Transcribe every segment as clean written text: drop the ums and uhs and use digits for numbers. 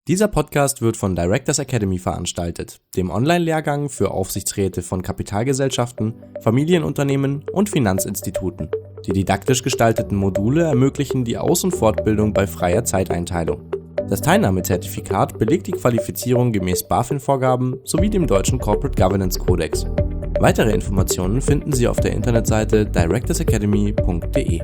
Dieser Podcast wird von Directors Academy veranstaltet, dem Online-Lehrgang für Aufsichtsräte von Kapitalgesellschaften, Familienunternehmen und Finanzinstituten. Die didaktisch gestalteten Module ermöglichen die Aus- und Fortbildung bei freier Zeiteinteilung. Das Teilnahmezertifikat belegt die Qualifizierung gemäß BaFin-Vorgaben sowie dem deutschen Corporate Governance Kodex. Weitere Informationen finden Sie auf der Internetseite directorsacademy.de.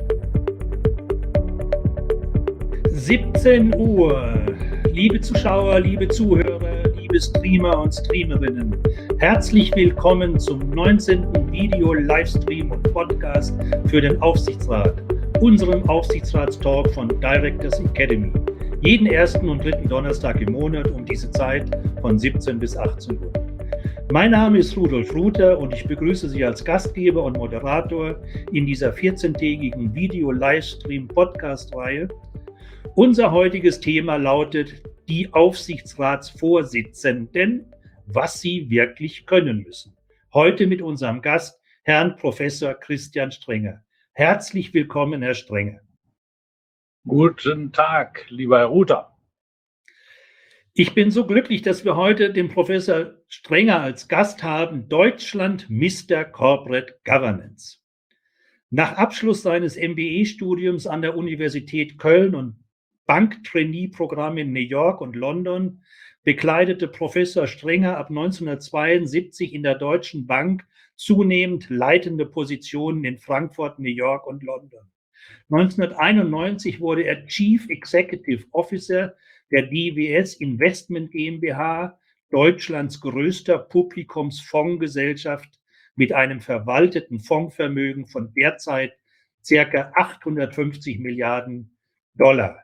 17 Uhr. Liebe Zuschauer, liebe Zuhörer, liebe Streamer und Streamerinnen, herzlich willkommen zum 19. Video-Livestream und Podcast für den Aufsichtsrat, unserem Aufsichtsratstalk von Directors Academy. Jeden ersten und dritten Donnerstag im Monat um diese Zeit von 17 bis 18 Uhr. Mein Name ist Rudolf Ruther und ich begrüße Sie als Gastgeber und Moderator in dieser 14-tägigen Video-Livestream-Podcast-Reihe. Unser heutiges Thema lautet die Aufsichtsratsvorsitzenden, was sie wirklich können müssen. Heute mit unserem Gast, Herrn Professor Christian Strenger. Herzlich willkommen, Herr Strenger. Guten Tag, lieber Herr Ruther. Ich bin so glücklich, dass wir heute den Professor Strenger als Gast haben, Deutschland Mr. Corporate Governance. Nach Abschluss seines MBA-Studiums an der Universität Köln und Bank-Trainee-Programm in New York und London bekleidete Professor Strenger ab 1972 in der Deutschen Bank zunehmend leitende Positionen in Frankfurt, New York und London. 1991 wurde er Chief Executive Officer der DWS Investment GmbH, Deutschlands größter Publikumsfondsgesellschaft mit einem verwalteten Fondsvermögen von derzeit ca. 850 Milliarden $.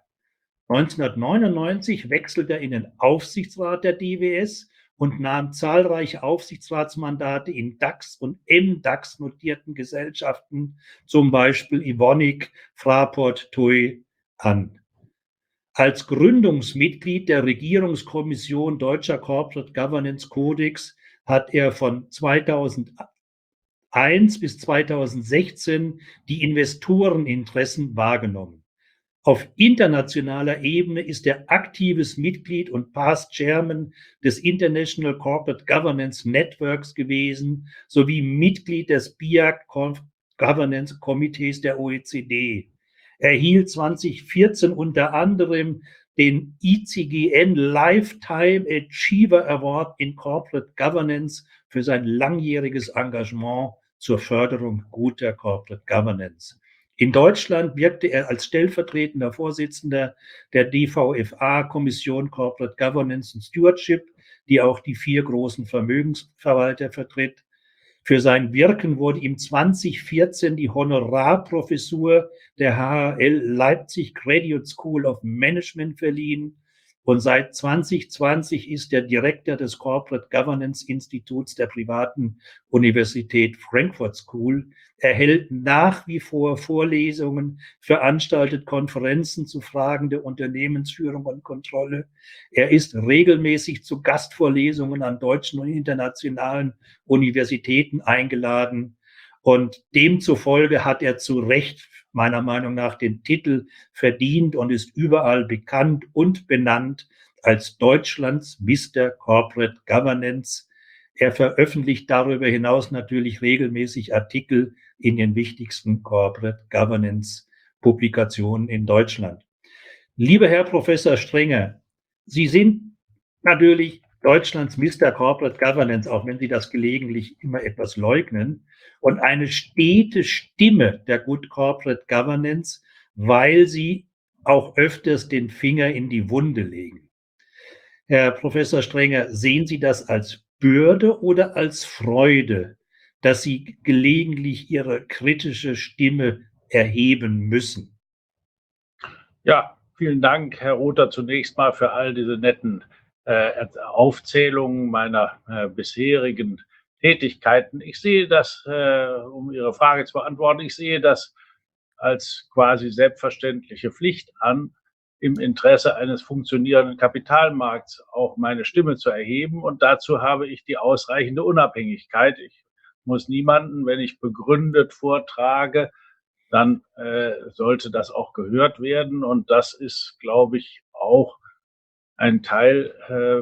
1999 wechselte er in den Aufsichtsrat der DWS und nahm zahlreiche Aufsichtsratsmandate in DAX und MDAX notierten Gesellschaften, zum Beispiel Evonik, Fraport, TUI, an. Als Gründungsmitglied der Regierungskommission Deutscher Corporate Governance Kodex hat er von 2001 bis 2016 die Investoreninteressen wahrgenommen. Auf internationaler Ebene ist er aktives Mitglied und Past Chairman des International Corporate Governance Networks gewesen, sowie Mitglied des BIAC Governance Komitees der OECD. Er erhielt 2014 unter anderem den ICGN Lifetime Achiever Award in Corporate Governance für sein langjähriges Engagement zur Förderung guter Corporate Governance. In Deutschland wirkte er als stellvertretender Vorsitzender der DVFA Kommission Corporate Governance and Stewardship, die auch die 4 großen Vermögensverwalter vertritt. Für sein Wirken wurde ihm 2014 die Honorarprofessur der HHL Leipzig Graduate School of Management verliehen. Und seit 2020 ist er Direktor des Corporate Governance Instituts der privaten Universität Frankfurt School. Er hält nach wie vor Vorlesungen, veranstaltet Konferenzen zu Fragen der Unternehmensführung und Kontrolle. Er ist regelmäßig zu Gastvorlesungen an deutschen und internationalen Universitäten eingeladen. Und demzufolge hat er zu Recht meiner Meinung nach den Titel verdient und ist überall bekannt und benannt als Deutschlands Mr. Corporate Governance. Er veröffentlicht darüber hinaus natürlich regelmäßig Artikel in den wichtigsten Corporate Governance Publikationen in Deutschland. Lieber Herr Professor Strenger, Sie sind natürlich Deutschlands Mr. Corporate Governance, auch wenn Sie das gelegentlich immer etwas leugnen, und eine stete Stimme der Good Corporate Governance, weil Sie auch öfters den Finger in die Wunde legen. Herr Professor Strenger, sehen Sie das als Bürde oder als Freude, dass Sie gelegentlich Ihre kritische Stimme erheben müssen? Ja, vielen Dank, Herr Ruther, zunächst mal für all diese netten Aufzählungen meiner bisherigen Tätigkeiten. Ich sehe das, um Ihre Frage zu beantworten, ich sehe das als quasi selbstverständliche Pflicht an, im Interesse eines funktionierenden Kapitalmarkts auch meine Stimme zu erheben. Und dazu habe ich die ausreichende Unabhängigkeit. Ich muss niemanden, wenn ich begründet vortrage, dann sollte das auch gehört werden. Und das ist, glaube ich, auch ein Teil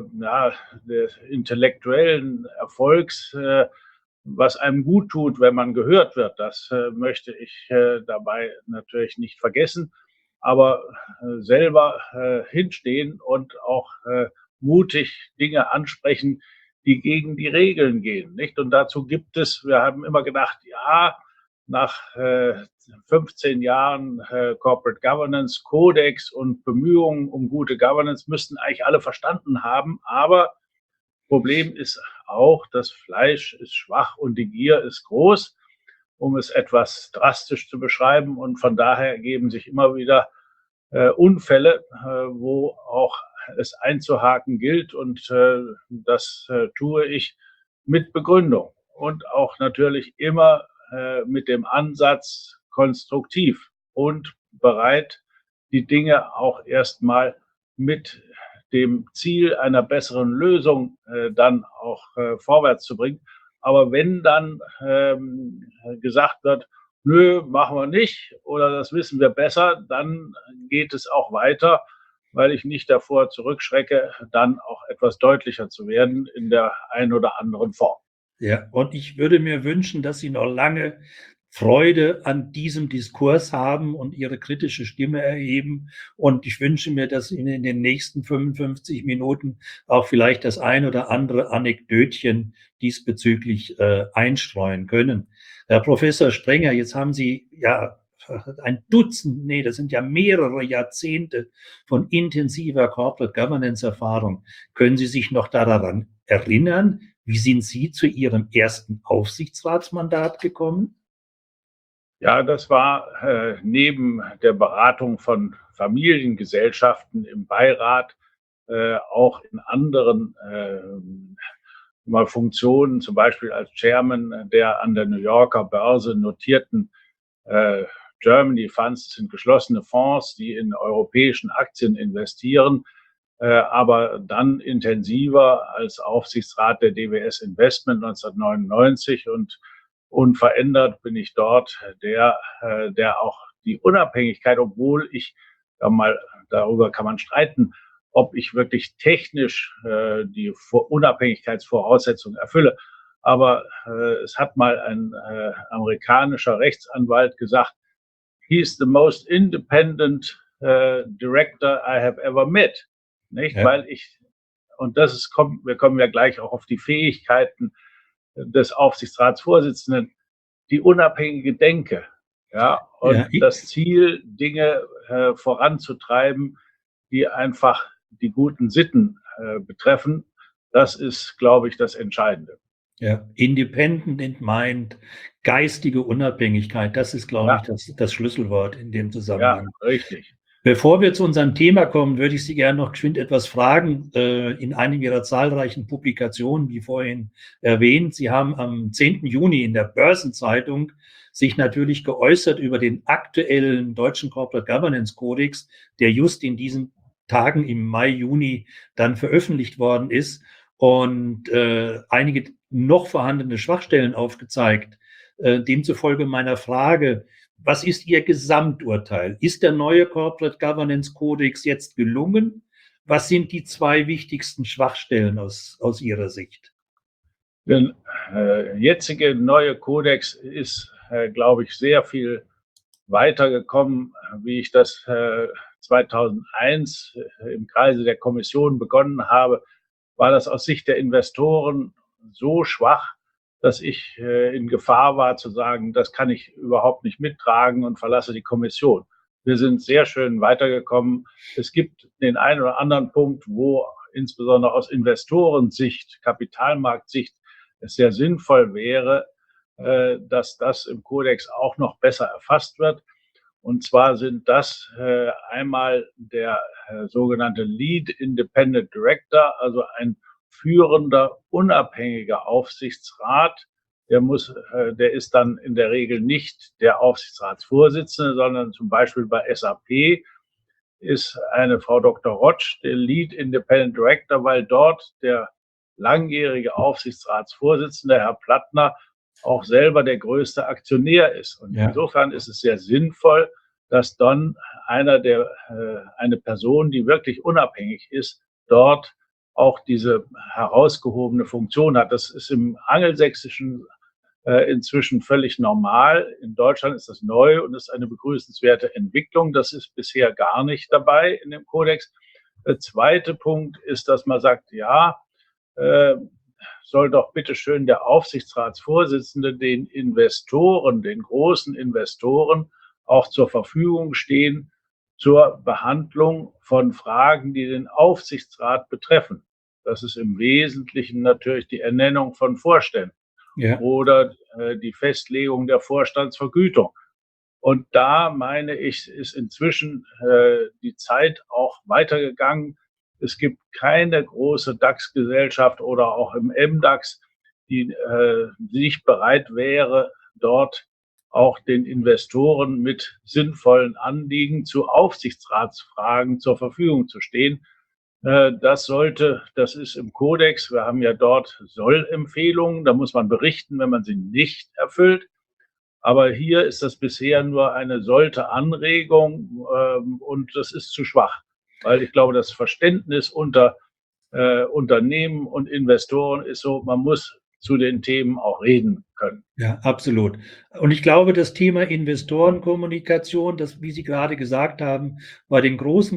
des intellektuellen Erfolgs, was einem gut tut, wenn man gehört wird. Das möchte ich dabei natürlich nicht vergessen, aber selber hinstehen und auch mutig Dinge ansprechen, die gegen die Regeln gehen, nicht? Und dazu gibt es, wir haben immer gedacht, ja, nach 15 Jahren Corporate Governance, Kodex und Bemühungen um gute Governance müssten eigentlich alle verstanden haben. Aber Problem ist auch, das Fleisch ist schwach und die Gier ist groß, um es etwas drastisch zu beschreiben. Und von daher ergeben sich immer wieder Unfälle, wo auch es einzuhaken gilt. Und das tue ich mit Begründung und auch natürlich immer mit dem Ansatz konstruktiv und bereit, die Dinge auch erstmal mit dem Ziel einer besseren Lösung dann auch vorwärts zu bringen. Aber wenn dann gesagt wird, nö, machen wir nicht oder das wissen wir besser, dann geht es auch weiter, weil ich nicht davor zurückschrecke, dann auch etwas deutlicher zu werden in der einen oder anderen Form. Ja, und ich würde mir wünschen, dass Sie noch lange Freude an diesem Diskurs haben und Ihre kritische Stimme erheben. Und ich wünsche mir, dass Ihnen in den nächsten 55 Minuten auch vielleicht das ein oder andere Anekdötchen diesbezüglich einstreuen können. Herr Professor Sprenger, jetzt haben Sie ja ein Dutzend, nee, das sind ja mehrere Jahrzehnte von intensiver Corporate Governance Erfahrung. Können Sie sich noch daran erinnern, wie sind Sie zu Ihrem ersten Aufsichtsratsmandat gekommen? Ja, das war neben der Beratung von Familiengesellschaften im Beirat auch in anderen mal Funktionen, zum Beispiel als Chairman der an der New Yorker Börse notierten Germany Funds. Das sind geschlossene Fonds, die in europäischen Aktien investieren, aber dann intensiver als Aufsichtsrat der DWS Investment 1999 und unverändert bin ich dort der auch die Unabhängigkeit, obwohl ich darüber kann man streiten, ob ich wirklich technisch die Unabhängigkeitsvoraussetzungen erfülle. Aber es hat mal ein amerikanischer Rechtsanwalt gesagt, he's the most independent director I have ever met. Nicht? Ja. Weil wir kommen ja gleich auch auf die Fähigkeiten des Aufsichtsratsvorsitzenden, die unabhängige Denke, ja, und das Ziel, Dinge voranzutreiben, die einfach die guten Sitten betreffen, das ist, glaube ich, das Entscheidende. Ja, independent in mind, geistige Unabhängigkeit, das ist, glaube ich, das Schlüsselwort in dem Zusammenhang. Ja, richtig. Bevor wir zu unserem Thema kommen, würde ich Sie gerne noch geschwind etwas fragen. In einem Ihrer zahlreichen Publikationen, wie vorhin erwähnt, Sie haben am 10. Juni in der Börsenzeitung sich natürlich geäußert über den aktuellen deutschen Corporate Governance Kodex, der just in diesen Tagen im Mai, Juni dann veröffentlicht worden ist und einige noch vorhandene Schwachstellen aufgezeigt. Demzufolge meiner Frage: Was ist Ihr Gesamturteil? Ist der neue Corporate Governance Kodex jetzt gelungen? Was sind die zwei wichtigsten Schwachstellen aus Ihrer Sicht? Der jetzige neue Kodex ist, glaube ich, sehr viel weitergekommen, wie ich das 2001 im Kreise der Kommission begonnen habe, war das aus Sicht der Investoren so schwach, dass ich in Gefahr war zu sagen, das kann ich überhaupt nicht mittragen und verlasse die Kommission. Wir sind sehr schön weitergekommen. Es gibt den einen oder anderen Punkt, wo insbesondere aus Investorensicht, Kapitalmarktsicht es sehr sinnvoll wäre, dass das im Kodex auch noch besser erfasst wird. Und zwar sind das einmal der sogenannte Lead Independent Director, also ein führender, unabhängiger Aufsichtsrat. Der ist dann in der Regel nicht der Aufsichtsratsvorsitzende, sondern zum Beispiel bei SAP ist eine Frau Dr. Rotsch der Lead Independent Director, weil dort der langjährige Aufsichtsratsvorsitzende, Herr Plattner, auch selber der größte Aktionär ist. Und insofern ist es sehr sinnvoll, dass dann eine Person, die wirklich unabhängig ist, dort auch diese herausgehobene Funktion hat. Das ist im Angelsächsischen inzwischen völlig normal. In Deutschland ist das neu und ist eine begrüßenswerte Entwicklung. Das ist bisher gar nicht dabei in dem Kodex. Der zweite Punkt ist, dass man sagt, ja, soll doch bitte schön der Aufsichtsratsvorsitzende den Investoren, den großen Investoren auch zur Verfügung stehen zur Behandlung von Fragen, die den Aufsichtsrat betreffen. Das ist im Wesentlichen natürlich die Ernennung von Vorständen oder die Festlegung der Vorstandsvergütung. Und da, meine ich, ist inzwischen die Zeit auch weitergegangen. Es gibt keine große DAX-Gesellschaft oder auch im MDAX, die nicht bereit wäre, dort auch den Investoren mit sinnvollen Anliegen zu Aufsichtsratsfragen zur Verfügung zu stehen. Das ist im Kodex, wir haben ja dort Sollempfehlungen, da muss man berichten, wenn man sie nicht erfüllt. Aber hier ist das bisher nur eine sollte Anregung und das ist zu schwach, weil ich glaube, das Verständnis unter Unternehmen und Investoren ist so, man muss zu den Themen auch reden können. Ja, absolut. Und ich glaube, das Thema Investorenkommunikation, das, wie Sie gerade gesagt haben, bei den großen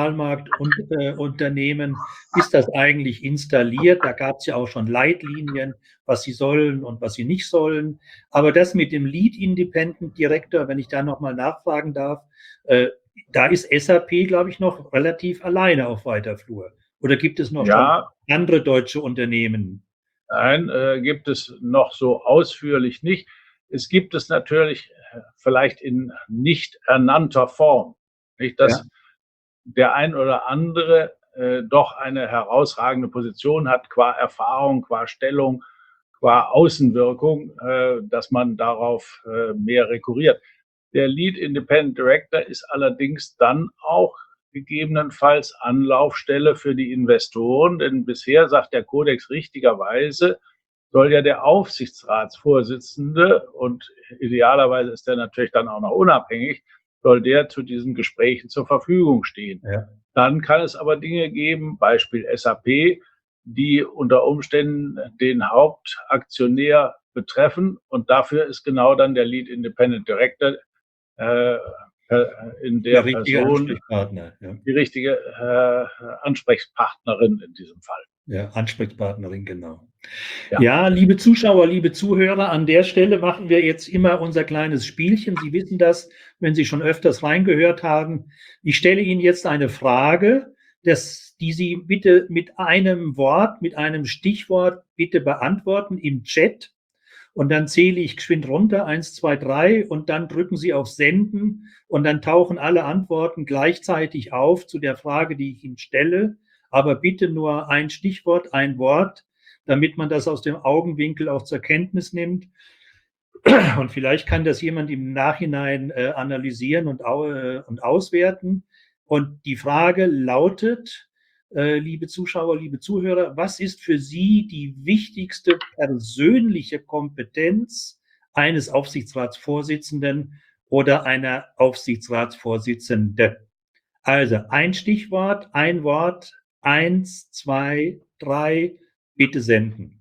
Kapitalmarktunternehmen ist das eigentlich installiert. Da gab es ja auch schon Leitlinien, was sie sollen und was sie nicht sollen. Aber das mit dem Lead Independent Director, wenn ich da nochmal nachfragen darf, da ist SAP, glaube ich, noch relativ alleine auf weiter Flur. Oder gibt es noch schon andere deutsche Unternehmen? Nein, gibt es noch so ausführlich nicht. Es gibt es natürlich vielleicht in nicht ernannter Form. Nicht, dass der ein oder andere doch eine herausragende Position hat, qua Erfahrung, qua Stellung, qua Außenwirkung, dass man darauf mehr rekurriert. Der Lead Independent Director ist allerdings dann auch gegebenenfalls Anlaufstelle für die Investoren, denn bisher sagt der Kodex richtigerweise, soll ja der Aufsichtsratsvorsitzende, und idealerweise ist der natürlich dann auch noch unabhängig, soll der zu diesen Gesprächen zur Verfügung stehen. Ja. Dann kann es aber Dinge geben, Beispiel SAP, die unter Umständen den Hauptaktionär betreffen, und dafür ist genau dann der Lead Independent Director in der Person die richtige Ansprechpartnerin in diesem Fall. Ja, Ansprechpartnerin, genau. Ja, liebe Zuschauer, liebe Zuhörer, an der Stelle machen wir jetzt immer unser kleines Spielchen. Sie wissen das, wenn Sie schon öfters reingehört haben. Ich stelle Ihnen jetzt eine Frage, die Sie bitte mit einem Wort, mit einem Stichwort bitte beantworten im Chat. Und dann zähle ich geschwind runter, 1, 2, 3, und dann drücken Sie auf Senden und dann tauchen alle Antworten gleichzeitig auf zu der Frage, die ich Ihnen stelle. Aber bitte nur ein Stichwort, ein Wort, damit man das aus dem Augenwinkel auch zur Kenntnis nimmt. Und vielleicht kann das jemand im Nachhinein analysieren und auswerten. Und die Frage lautet, liebe Zuschauer, liebe Zuhörer, was ist für Sie die wichtigste persönliche Kompetenz eines Aufsichtsratsvorsitzenden oder einer Aufsichtsratsvorsitzenden? Also ein Stichwort, ein Wort, 1, 2, 3, bitte senden.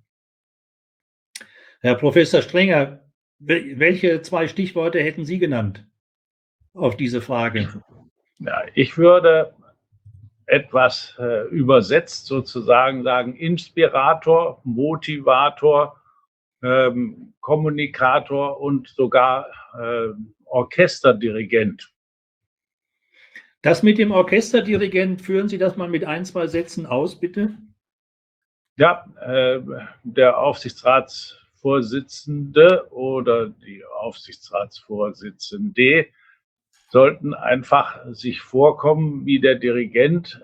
Herr Professor Strenger, welche 2 Stichworte hätten Sie genannt auf diese Frage? Ja, ich würde etwas übersetzt sozusagen sagen, Inspirator, Motivator, Kommunikator und sogar Orchesterdirigent. Das mit dem Orchesterdirigent, führen Sie das mal mit 1, 2 Sätzen aus, bitte? Ja, der Aufsichtsratsvorsitzende oder die Aufsichtsratsvorsitzende sollten einfach sich vorkommen wie der Dirigent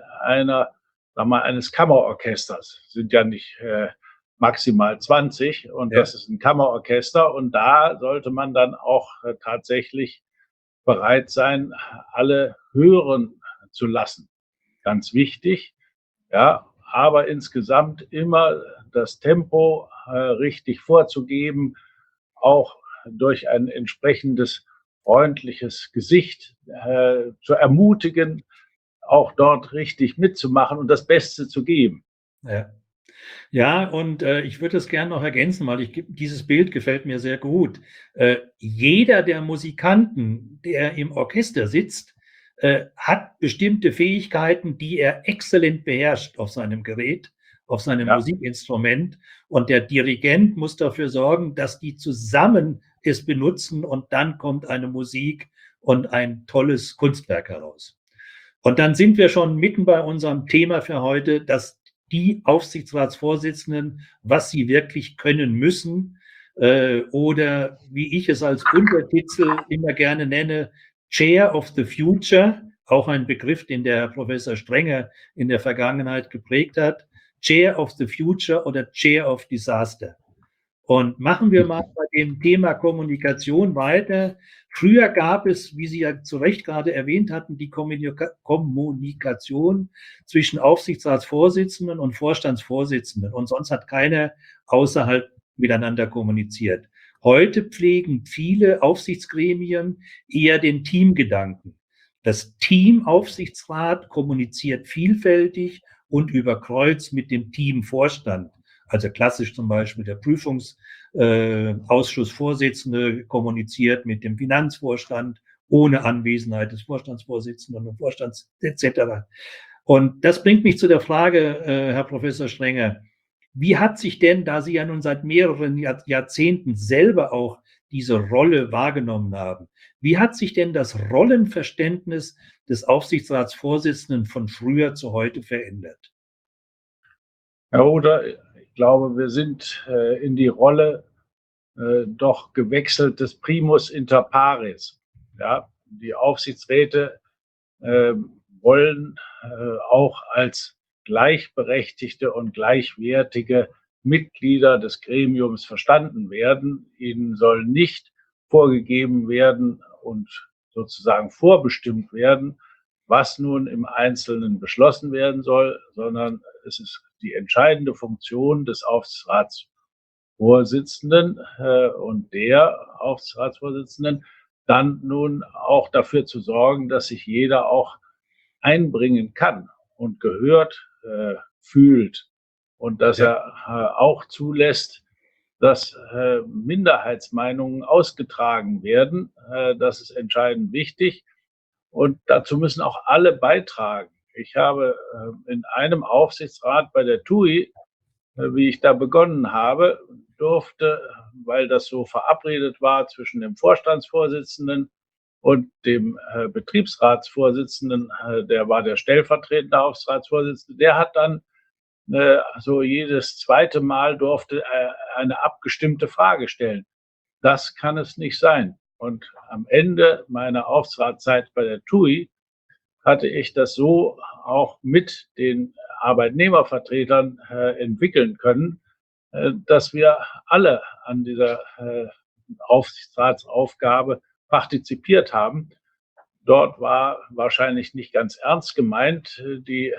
eines Kammerorchesters. Sind ja nicht maximal 20 und das ist ein Kammerorchester, und da sollte man dann auch tatsächlich bereit sein, alle hören zu lassen. Ganz wichtig, ja, aber insgesamt immer das Tempo richtig vorzugeben, auch durch ein entsprechendes freundliches Gesicht zu ermutigen, auch dort richtig mitzumachen und das Beste zu geben. Ja. Ja, und ich würde es gerne noch ergänzen, weil dieses Bild gefällt mir sehr gut. Jeder der Musikanten, der im Orchester sitzt, hat bestimmte Fähigkeiten, die er exzellent beherrscht auf seinem Gerät, auf seinem Ja. Musikinstrument. Und der Dirigent muss dafür sorgen, dass die zusammen es benutzen und dann kommt eine Musik und ein tolles Kunstwerk heraus. Und dann sind wir schon mitten bei unserem Thema für heute, dass die Aufsichtsratsvorsitzenden, was sie wirklich können müssen, oder wie ich es als Untertitel immer gerne nenne, Chair of the Future, auch ein Begriff, den der Herr Professor Strenger in der Vergangenheit geprägt hat, Chair of the Future oder Chair of Disaster. Und machen wir mal bei dem Thema Kommunikation weiter. Früher gab es, wie Sie ja zu Recht gerade erwähnt hatten, die Kommunikation zwischen Aufsichtsratsvorsitzenden und Vorstandsvorsitzenden. Und sonst hat keiner außerhalb miteinander kommuniziert. Heute pflegen viele Aufsichtsgremien eher den Teamgedanken. Das Teamaufsichtsrat kommuniziert vielfältig und über Kreuz mit dem Teamvorstand. Also klassisch zum Beispiel der Prüfungsausschussvorsitzende kommuniziert mit dem Finanzvorstand ohne Anwesenheit des Vorstandsvorsitzenden und Vorstands etc. Und das bringt mich zu der Frage, Herr Professor Strenger, wie hat sich denn, da Sie ja nun seit mehreren Jahrzehnten selber auch diese Rolle wahrgenommen haben, wie hat sich denn das Rollenverständnis des Aufsichtsratsvorsitzenden von früher zu heute verändert? Ja, oder ich glaube, wir sind in die Rolle doch gewechselt des Primus inter pares. Ja, die Aufsichtsräte wollen auch als gleichberechtigte und gleichwertige Mitglieder des Gremiums verstanden werden. Ihnen soll nicht vorgegeben werden und sozusagen vorbestimmt werden, was nun im Einzelnen beschlossen werden soll, sondern es ist die entscheidende Funktion des Aufsichtsratsvorsitzenden und der Aufsichtsratsvorsitzenden, dann nun auch dafür zu sorgen, dass sich jeder auch einbringen kann und gehört fühlt und dass er auch zulässt, dass Minderheitsmeinungen ausgetragen werden. Das ist entscheidend wichtig. Und dazu müssen auch alle beitragen. Ich habe in einem Aufsichtsrat bei der TUI, wie ich da begonnen habe, durfte, weil das so verabredet war zwischen dem Vorstandsvorsitzenden und dem Betriebsratsvorsitzenden, der war der stellvertretende Aufsichtsratsvorsitzende, der hat dann so jedes zweite Mal durfte eine abgestimmte Frage stellen. Das kann es nicht sein. Und am Ende meiner Aufsichtsratszeit bei der TUI hatte ich das so auch mit den Arbeitnehmervertretern entwickeln können, dass wir alle an dieser Aufsichtsratsaufgabe partizipiert haben. Dort war wahrscheinlich nicht ganz ernst gemeint die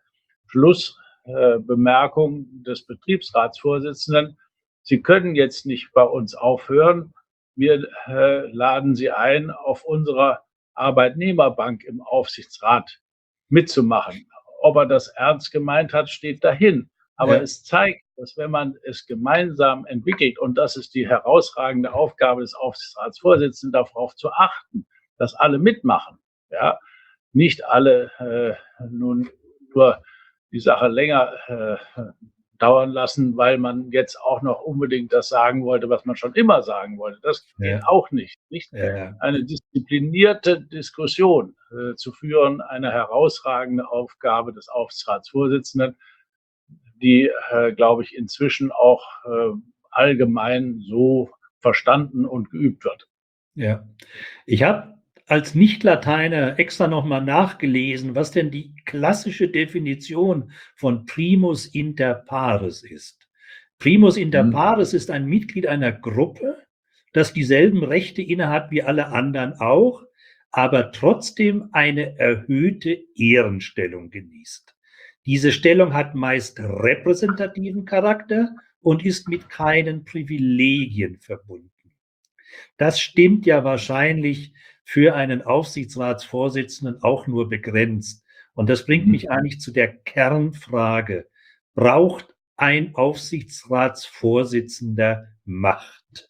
Schlussbemerkung des Betriebsratsvorsitzenden. Sie können jetzt nicht bei uns aufhören. Wir laden Sie ein, auf unserer Arbeitnehmerbank im Aufsichtsrat mitzumachen. Ob er das ernst gemeint hat, steht dahin. Aber es zeigt, dass wenn man es gemeinsam entwickelt, und das ist die herausragende Aufgabe des Aufsichtsratsvorsitzenden, darauf zu achten, dass alle mitmachen. Ja? Nicht alle nun nur die Sache länger dauern lassen, weil man jetzt auch noch unbedingt das sagen wollte, was man schon immer sagen wollte. Das geht auch nicht. Eine disziplinierte Diskussion zu führen, eine herausragende Aufgabe des Aufsichtsratsvorsitzenden, die, glaube ich, inzwischen auch allgemein so verstanden und geübt wird. Ja, ich habe als Nicht-Lateiner extra nochmal nachgelesen, was denn die klassische Definition von Primus inter pares ist. Primus inter pares ist ein Mitglied einer Gruppe, das dieselben Rechte innehat wie alle anderen auch, aber trotzdem eine erhöhte Ehrenstellung genießt. Diese Stellung hat meist repräsentativen Charakter und ist mit keinen Privilegien verbunden. Das stimmt ja wahrscheinlich für einen Aufsichtsratsvorsitzenden auch nur begrenzt. Und das bringt mich eigentlich zu der Kernfrage: Braucht ein Aufsichtsratsvorsitzender Macht?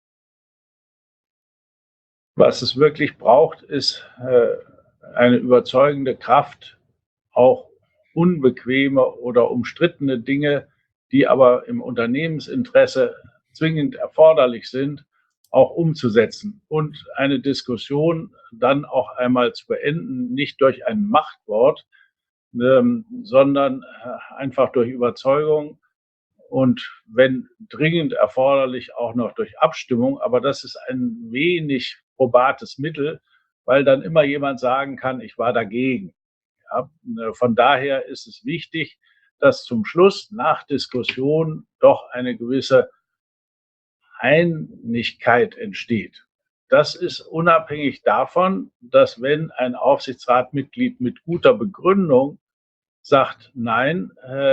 Was es wirklich braucht, ist eine überzeugende Kraft, auch unbequeme oder umstrittene Dinge, die aber im Unternehmensinteresse zwingend erforderlich sind, auch umzusetzen und eine Diskussion dann auch einmal zu beenden, nicht durch ein Machtwort, sondern einfach durch Überzeugung und wenn dringend erforderlich auch noch durch Abstimmung. Aber das ist ein wenig probates Mittel, weil dann immer jemand sagen kann, ich war dagegen. Ja, von daher ist es wichtig, dass zum Schluss nach Diskussion doch eine gewisse Einigkeit entsteht. Das ist unabhängig davon, dass wenn ein Aufsichtsratmitglied mit guter Begründung sagt, nein,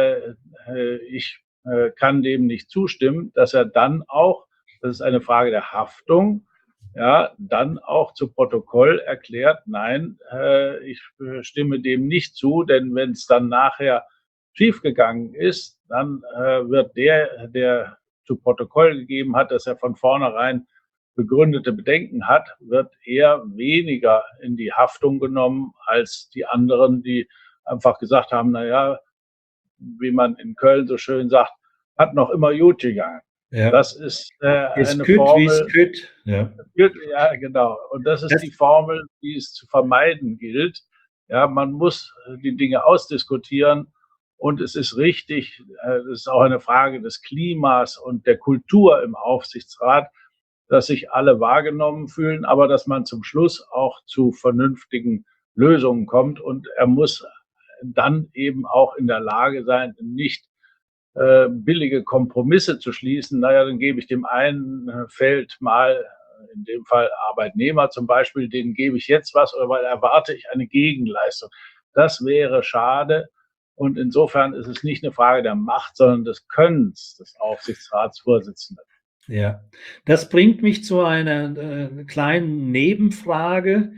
ich kann dem nicht zustimmen, dass er dann auch, das ist eine Frage der Haftung, ja, dann auch zu Protokoll erklärt, nein, ich stimme dem nicht zu, denn wenn es dann nachher schiefgegangen ist, dann wird der zu Protokoll gegeben hat, dass er von vornherein begründete Bedenken hat, wird eher weniger in die Haftung genommen als die anderen, die einfach gesagt haben, naja, wie man in Köln so schön sagt, hat noch immer gut gegangen. Ja. Das ist eine kütt, Formel. Ja. Ja, genau. Und das ist die Formel, die es zu vermeiden gilt. Ja, man muss die Dinge ausdiskutieren und es ist richtig, das ist auch eine Frage des Klimas und der Kultur im Aufsichtsrat, dass sich alle wahrgenommen fühlen, aber dass man zum Schluss auch zu vernünftigen Lösungen kommt und er muss dann eben auch in der Lage sein, nicht billige Kompromisse zu schließen. Naja, dann gebe ich dem einen Feld mal, in dem Fall Arbeitnehmer zum Beispiel, denen gebe ich jetzt was oder weil erwarte ich eine Gegenleistung. Das wäre schade. Und insofern ist es nicht eine Frage der Macht, sondern des Könnens des Aufsichtsratsvorsitzenden. Ja, das bringt mich zu einer kleinen Nebenfrage.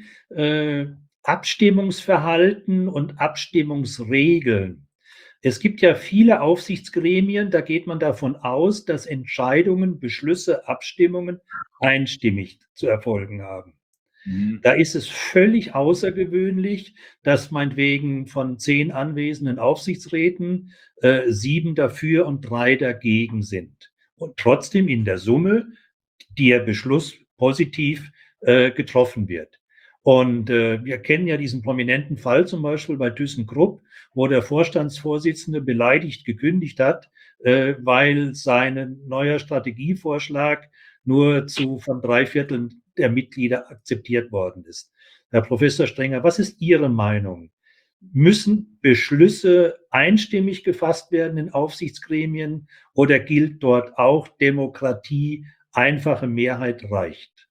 Abstimmungsverhalten und Abstimmungsregeln. Es gibt ja viele Aufsichtsgremien, da geht man davon aus, dass Entscheidungen, Beschlüsse, Abstimmungen einstimmig zu erfolgen haben. Da ist es völlig außergewöhnlich, dass meinetwegen von 10 anwesenden Aufsichtsräten 7 dafür und 3 dagegen sind. Und trotzdem in der Summe der Beschluss positiv getroffen wird. Und wir kennen ja diesen prominenten Fall zum Beispiel bei ThyssenKrupp, wo der Vorstandsvorsitzende beleidigt gekündigt hat, weil sein neuer Strategievorschlag nur von 3/4 der Mitglieder akzeptiert worden ist. Herr Professor Strenger, was ist Ihre Meinung? Müssen Beschlüsse einstimmig gefasst werden in Aufsichtsgremien oder gilt dort auch Demokratie, einfache Mehrheit reicht?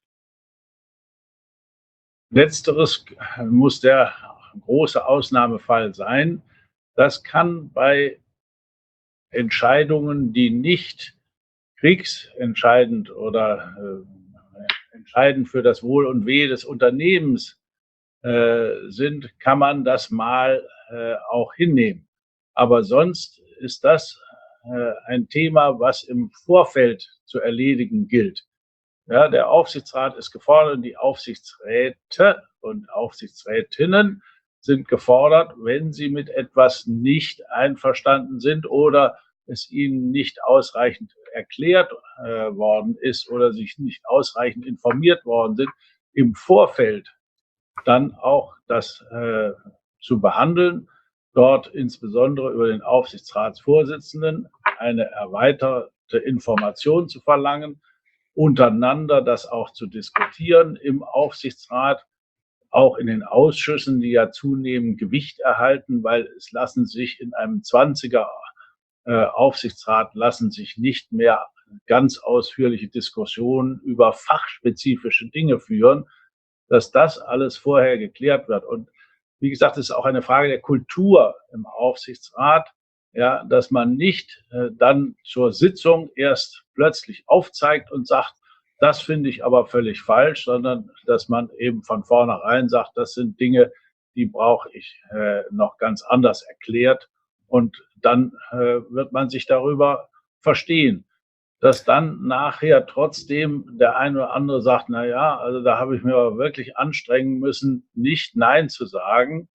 Letzteres muss der große Ausnahmefall sein. Das kann bei Entscheidungen, die nicht kriegsentscheidend oder entscheidend für das Wohl und Wehe des Unternehmens sind, kann man das mal auch hinnehmen. Aber sonst ist das ein Thema, was im Vorfeld zu erledigen gilt. Ja, der Aufsichtsrat ist gefordert und die Aufsichtsräte und Aufsichtsrätinnen sind gefordert, wenn sie mit etwas nicht einverstanden sind oder es ihnen nicht ausreichend erklärt worden ist oder sich nicht ausreichend informiert worden sind, im Vorfeld dann auch das zu behandeln, dort insbesondere über den Aufsichtsratsvorsitzenden eine erweiterte Information zu verlangen, untereinander das auch zu diskutieren im Aufsichtsrat, auch in den Ausschüssen, die ja zunehmend Gewicht erhalten, weil es lassen sich in einem 20er Aufsichtsrat lassen sich nicht mehr ganz ausführliche Diskussionen über fachspezifische Dinge führen, dass das alles vorher geklärt wird. Und wie gesagt, es ist auch eine Frage der Kultur im Aufsichtsrat, ja, dass man nicht dann zur Sitzung erst plötzlich aufzeigt und sagt, das finde ich aber völlig falsch, sondern dass man eben von vornherein sagt, das sind Dinge, die brauche ich noch ganz anders erklärt. Und dann wird man sich darüber verstehen, dass dann nachher trotzdem der eine oder andere sagt, na ja, also da habe ich mir aber wirklich anstrengen müssen, nicht Nein zu sagen.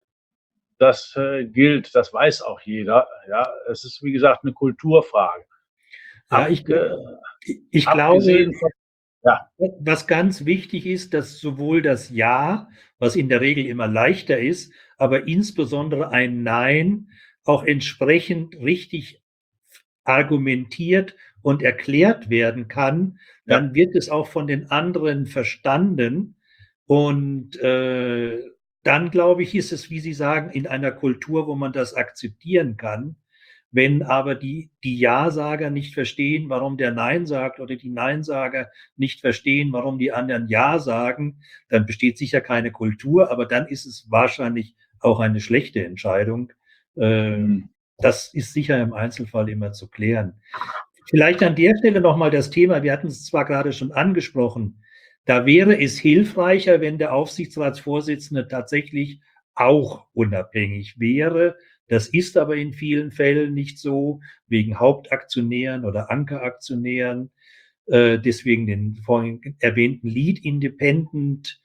Das gilt, das weiß auch jeder. Ja, es ist, wie gesagt, eine Kulturfrage. Ja, ich glaube, Abgesehen von, ja, was ganz wichtig ist, dass sowohl das Ja, was in der Regel immer leichter ist, aber insbesondere ein Nein auch entsprechend richtig argumentiert und erklärt werden kann, ja, dann wird es auch von den anderen verstanden. Und dann, glaube ich, ist es, wie Sie sagen, in einer Kultur, wo man das akzeptieren kann. Wenn aber die Ja-Sager nicht verstehen, warum der Nein sagt, oder die Nein-Sager nicht verstehen, warum die anderen Ja sagen, dann besteht sicher keine Kultur, aber dann ist es wahrscheinlich auch eine schlechte Entscheidung. Das ist sicher im Einzelfall immer zu klären. Vielleicht an der Stelle nochmal das Thema, wir hatten es zwar gerade schon angesprochen, da wäre es hilfreicher, wenn der Aufsichtsratsvorsitzende tatsächlich auch unabhängig wäre. Das ist aber in vielen Fällen nicht so, wegen Hauptaktionären oder Ankeraktionären. Deswegen den vorhin erwähnten Lead Independent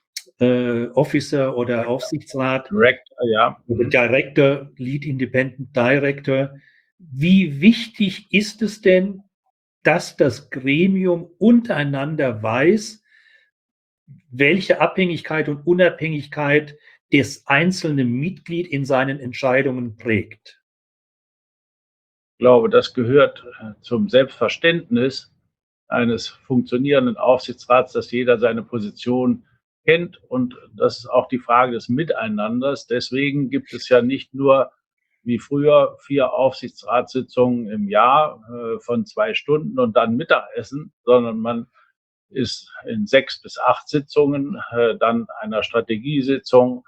Officer oder Aufsichtsrat. Director, ja. Director, Lead Independent Director. Wie wichtig ist es denn, dass das Gremium untereinander weiß, welche Abhängigkeit und Unabhängigkeit das einzelne Mitglied in seinen Entscheidungen prägt? Ich glaube, das gehört zum Selbstverständnis eines funktionierenden Aufsichtsrats, dass jeder seine Position kennt, und das ist auch die Frage des Miteinanders. Deswegen gibt es ja nicht nur wie früher 4 Aufsichtsratssitzungen im Jahr von 2 Stunden und dann Mittagessen, sondern man ist in 6 bis 8 Sitzungen, dann einer Strategiesitzung,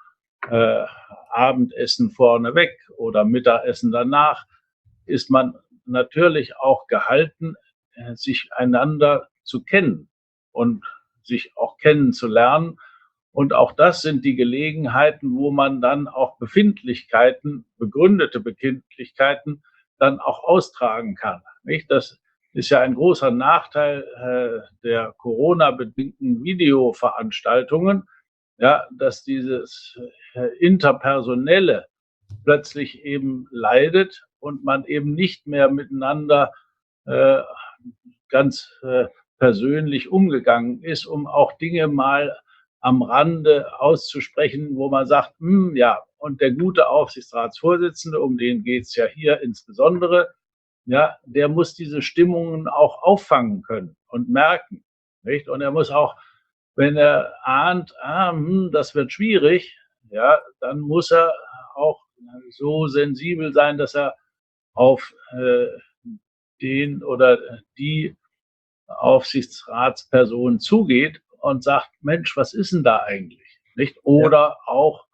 Abendessen vorneweg oder Mittagessen danach, ist man natürlich auch gehalten, sich einander zu kennen und sich auch kennenzulernen. Und auch das sind die Gelegenheiten, wo man dann auch Befindlichkeiten, begründete Befindlichkeiten, dann auch austragen kann. Nicht? Das ist ja ein großer Nachteil der Corona-bedingten Videoveranstaltungen, ja, dass dieses Interpersonelle plötzlich eben leidet und man eben nicht mehr miteinander ganz persönlich umgegangen ist, um auch Dinge mal am Rande auszusprechen, wo man sagt, ja, und der gute Aufsichtsratsvorsitzende, um den geht es ja hier insbesondere, ja, der muss diese Stimmungen auch auffangen können und merken. Nicht? Und er muss auch, wenn er ahnt, das wird schwierig, ja, dann muss er auch so sensibel sein, dass er auf den oder die Aufsichtsratsperson zugeht und sagt, Mensch, was ist denn da eigentlich? Nicht? Oder auch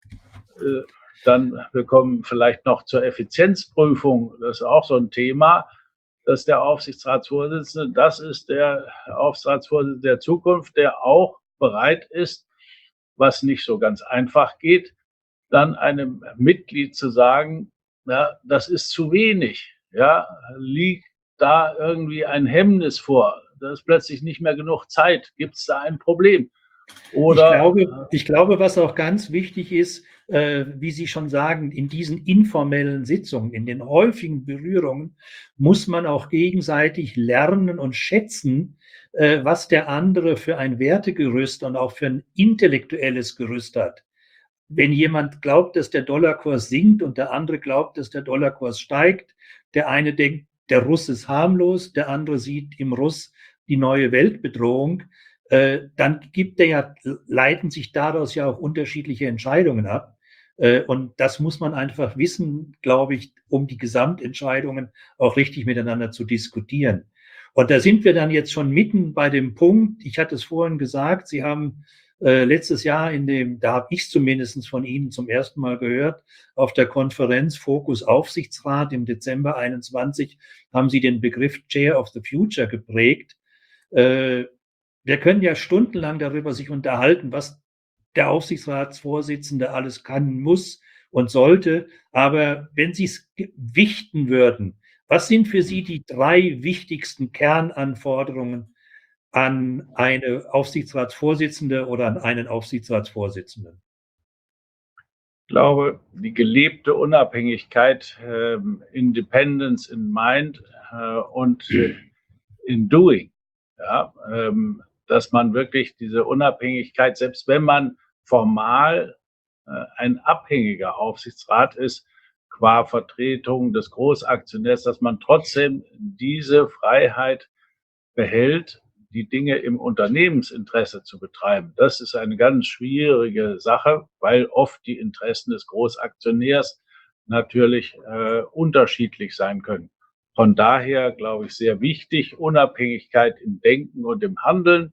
dann, wir kommen vielleicht noch zur Effizienzprüfung, das ist auch so ein Thema, dass der Aufsichtsratsvorsitzende, das ist der Aufsichtsratsvorsitzende der Zukunft, der auch bereit ist, was nicht so ganz einfach geht, dann einem Mitglied zu sagen, ja, das ist zu wenig, ja, liegt da irgendwie ein Hemmnis vor, da ist plötzlich nicht mehr genug Zeit, gibt es da ein Problem? Oder ich glaube, was auch ganz wichtig ist, wie Sie schon sagen, in diesen informellen Sitzungen, in den häufigen Berührungen, muss man auch gegenseitig lernen und schätzen, was der andere für ein Wertegerüst und auch für ein intellektuelles Gerüst hat. Wenn jemand glaubt, dass der Dollarkurs sinkt und der andere glaubt, dass der Dollarkurs steigt, der eine denkt, der Russ ist harmlos, der andere sieht im Russ die neue Weltbedrohung, dann leiten sich daraus ja auch unterschiedliche Entscheidungen ab. Und das muss man einfach wissen, glaube ich, um die Gesamtentscheidungen auch richtig miteinander zu diskutieren. Und da sind wir dann jetzt schon mitten bei dem Punkt, ich hatte es vorhin gesagt, Sie haben letztes Jahr da habe ich es zumindest von Ihnen zum ersten Mal gehört, auf der Konferenz Fokus Aufsichtsrat im Dezember 21 haben Sie den Begriff Chair of the Future geprägt. Wir können ja stundenlang darüber sich unterhalten, was der Aufsichtsratsvorsitzende alles kann, muss und sollte. Aber wenn Sie es gewichten würden, was sind für Sie die 3 wichtigsten Kernanforderungen an eine Aufsichtsratsvorsitzende oder an einen Aufsichtsratsvorsitzenden? Ich glaube, die gelebte Unabhängigkeit, Independence in Mind und in Doing, ja, dass man wirklich diese Unabhängigkeit, selbst wenn man formal ein abhängiger Aufsichtsrat ist, qua Vertretung des Großaktionärs, dass man trotzdem diese Freiheit behält, die Dinge im Unternehmensinteresse zu betreiben. Das ist eine ganz schwierige Sache, weil oft die Interessen des Großaktionärs natürlich unterschiedlich sein können. Von daher glaube ich sehr wichtig, Unabhängigkeit im Denken und im Handeln,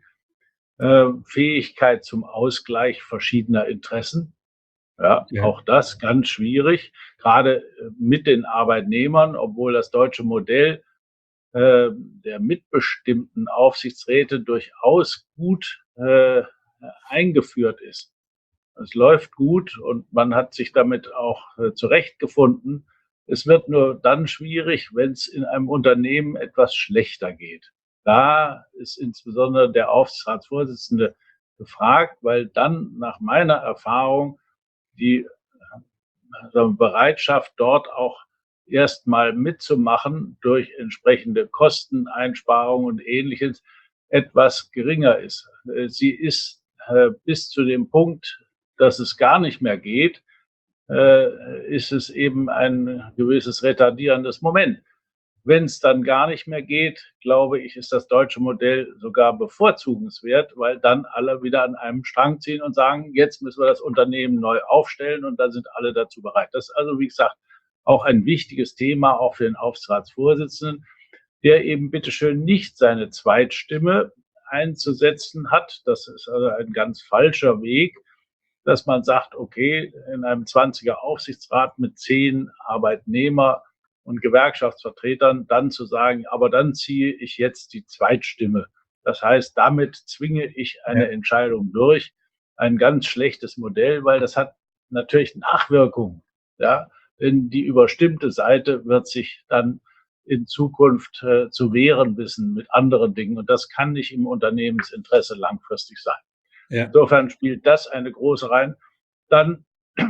Fähigkeit zum Ausgleich verschiedener Interessen. Ja, Ja. auch das ganz schwierig, gerade mit den Arbeitnehmern, obwohl das deutsche Modell der mitbestimmten Aufsichtsräte durchaus gut eingeführt ist. Es läuft gut und man hat sich damit auch zurechtgefunden. Es wird nur dann schwierig, wenn es in einem Unternehmen etwas schlechter geht. Da ist insbesondere der Aufsichtsratsvorsitzende gefragt, weil dann nach meiner Erfahrung die Bereitschaft, dort auch erstmal mitzumachen durch entsprechende Kosteneinsparungen und Ähnliches etwas geringer ist. Sie ist bis zu dem Punkt, dass es gar nicht mehr geht, ist es eben ein gewisses retardierendes Moment. Wenn es dann gar nicht mehr geht, glaube ich, ist das deutsche Modell sogar bevorzugenswert, weil dann alle wieder an einem Strang ziehen und sagen, jetzt müssen wir das Unternehmen neu aufstellen und dann sind alle dazu bereit. Das ist also, wie gesagt, auch ein wichtiges Thema, auch für den Aufsichtsratsvorsitzenden, der eben bitteschön nicht seine Zweitstimme einzusetzen hat. Das ist also ein ganz falscher Weg, dass man sagt, okay, in einem 20er Aufsichtsrat mit 10 Arbeitnehmer und Gewerkschaftsvertretern dann zu sagen, aber dann ziehe ich jetzt die Zweitstimme. Das heißt, damit zwinge ich eine Entscheidung durch. Ein ganz schlechtes Modell, weil das hat natürlich Nachwirkungen. Ja, denn die überstimmte Seite wird sich dann in Zukunft zu wehren wissen mit anderen Dingen. Und das kann nicht im Unternehmensinteresse langfristig sein. Ja. Insofern spielt das eine große rein. Dann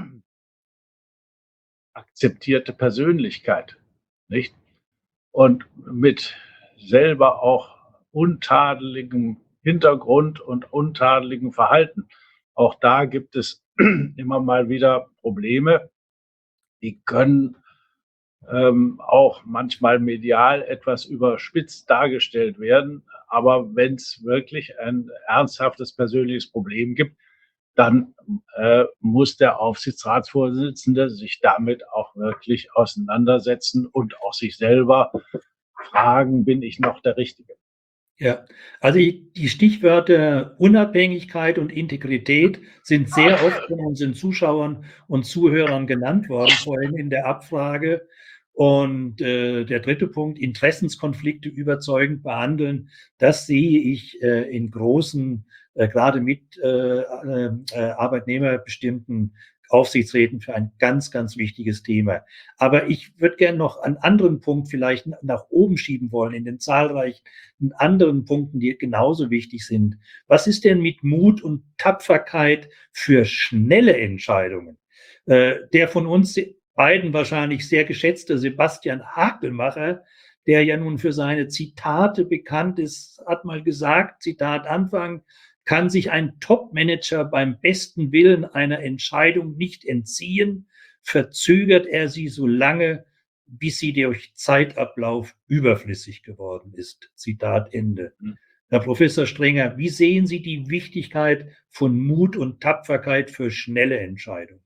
akzeptierte Persönlichkeit, nicht? Und mit selber auch untadeligem Hintergrund und untadeligem Verhalten. Auch da gibt es immer mal wieder Probleme. Die können auch manchmal medial etwas überspitzt dargestellt werden. Aber wenn es wirklich ein ernsthaftes persönliches Problem gibt, dann muss der Aufsichtsratsvorsitzende sich damit auch wirklich auseinandersetzen und auch sich selber fragen, bin ich noch der Richtige? Ja, also die Stichwörter Unabhängigkeit und Integrität sind sehr oft von unseren Zuschauern und Zuhörern genannt worden, vorhin in der Abfrage. Und der dritte Punkt, Interessenskonflikte überzeugend behandeln, das sehe ich in großen, gerade mit Arbeitnehmerbestimmten Aufsichtsräten für ein ganz, ganz wichtiges Thema. Aber ich würde gerne noch einen anderen Punkt vielleicht nach oben schieben wollen, in den zahlreichen anderen Punkten, die genauso wichtig sind. Was ist denn mit Mut und Tapferkeit für schnelle Entscheidungen? Der von uns beiden wahrscheinlich sehr geschätzte Sebastian Hakelmacher, der ja nun für seine Zitate bekannt ist, hat mal gesagt, Zitat Anfang, kann sich ein Top-Manager beim besten Willen einer Entscheidung nicht entziehen, verzögert er sie so lange, bis sie durch Zeitablauf überflüssig geworden ist. Zitat Ende. Herr Professor Strenger, wie sehen Sie die Wichtigkeit von Mut und Tapferkeit für schnelle Entscheidungen?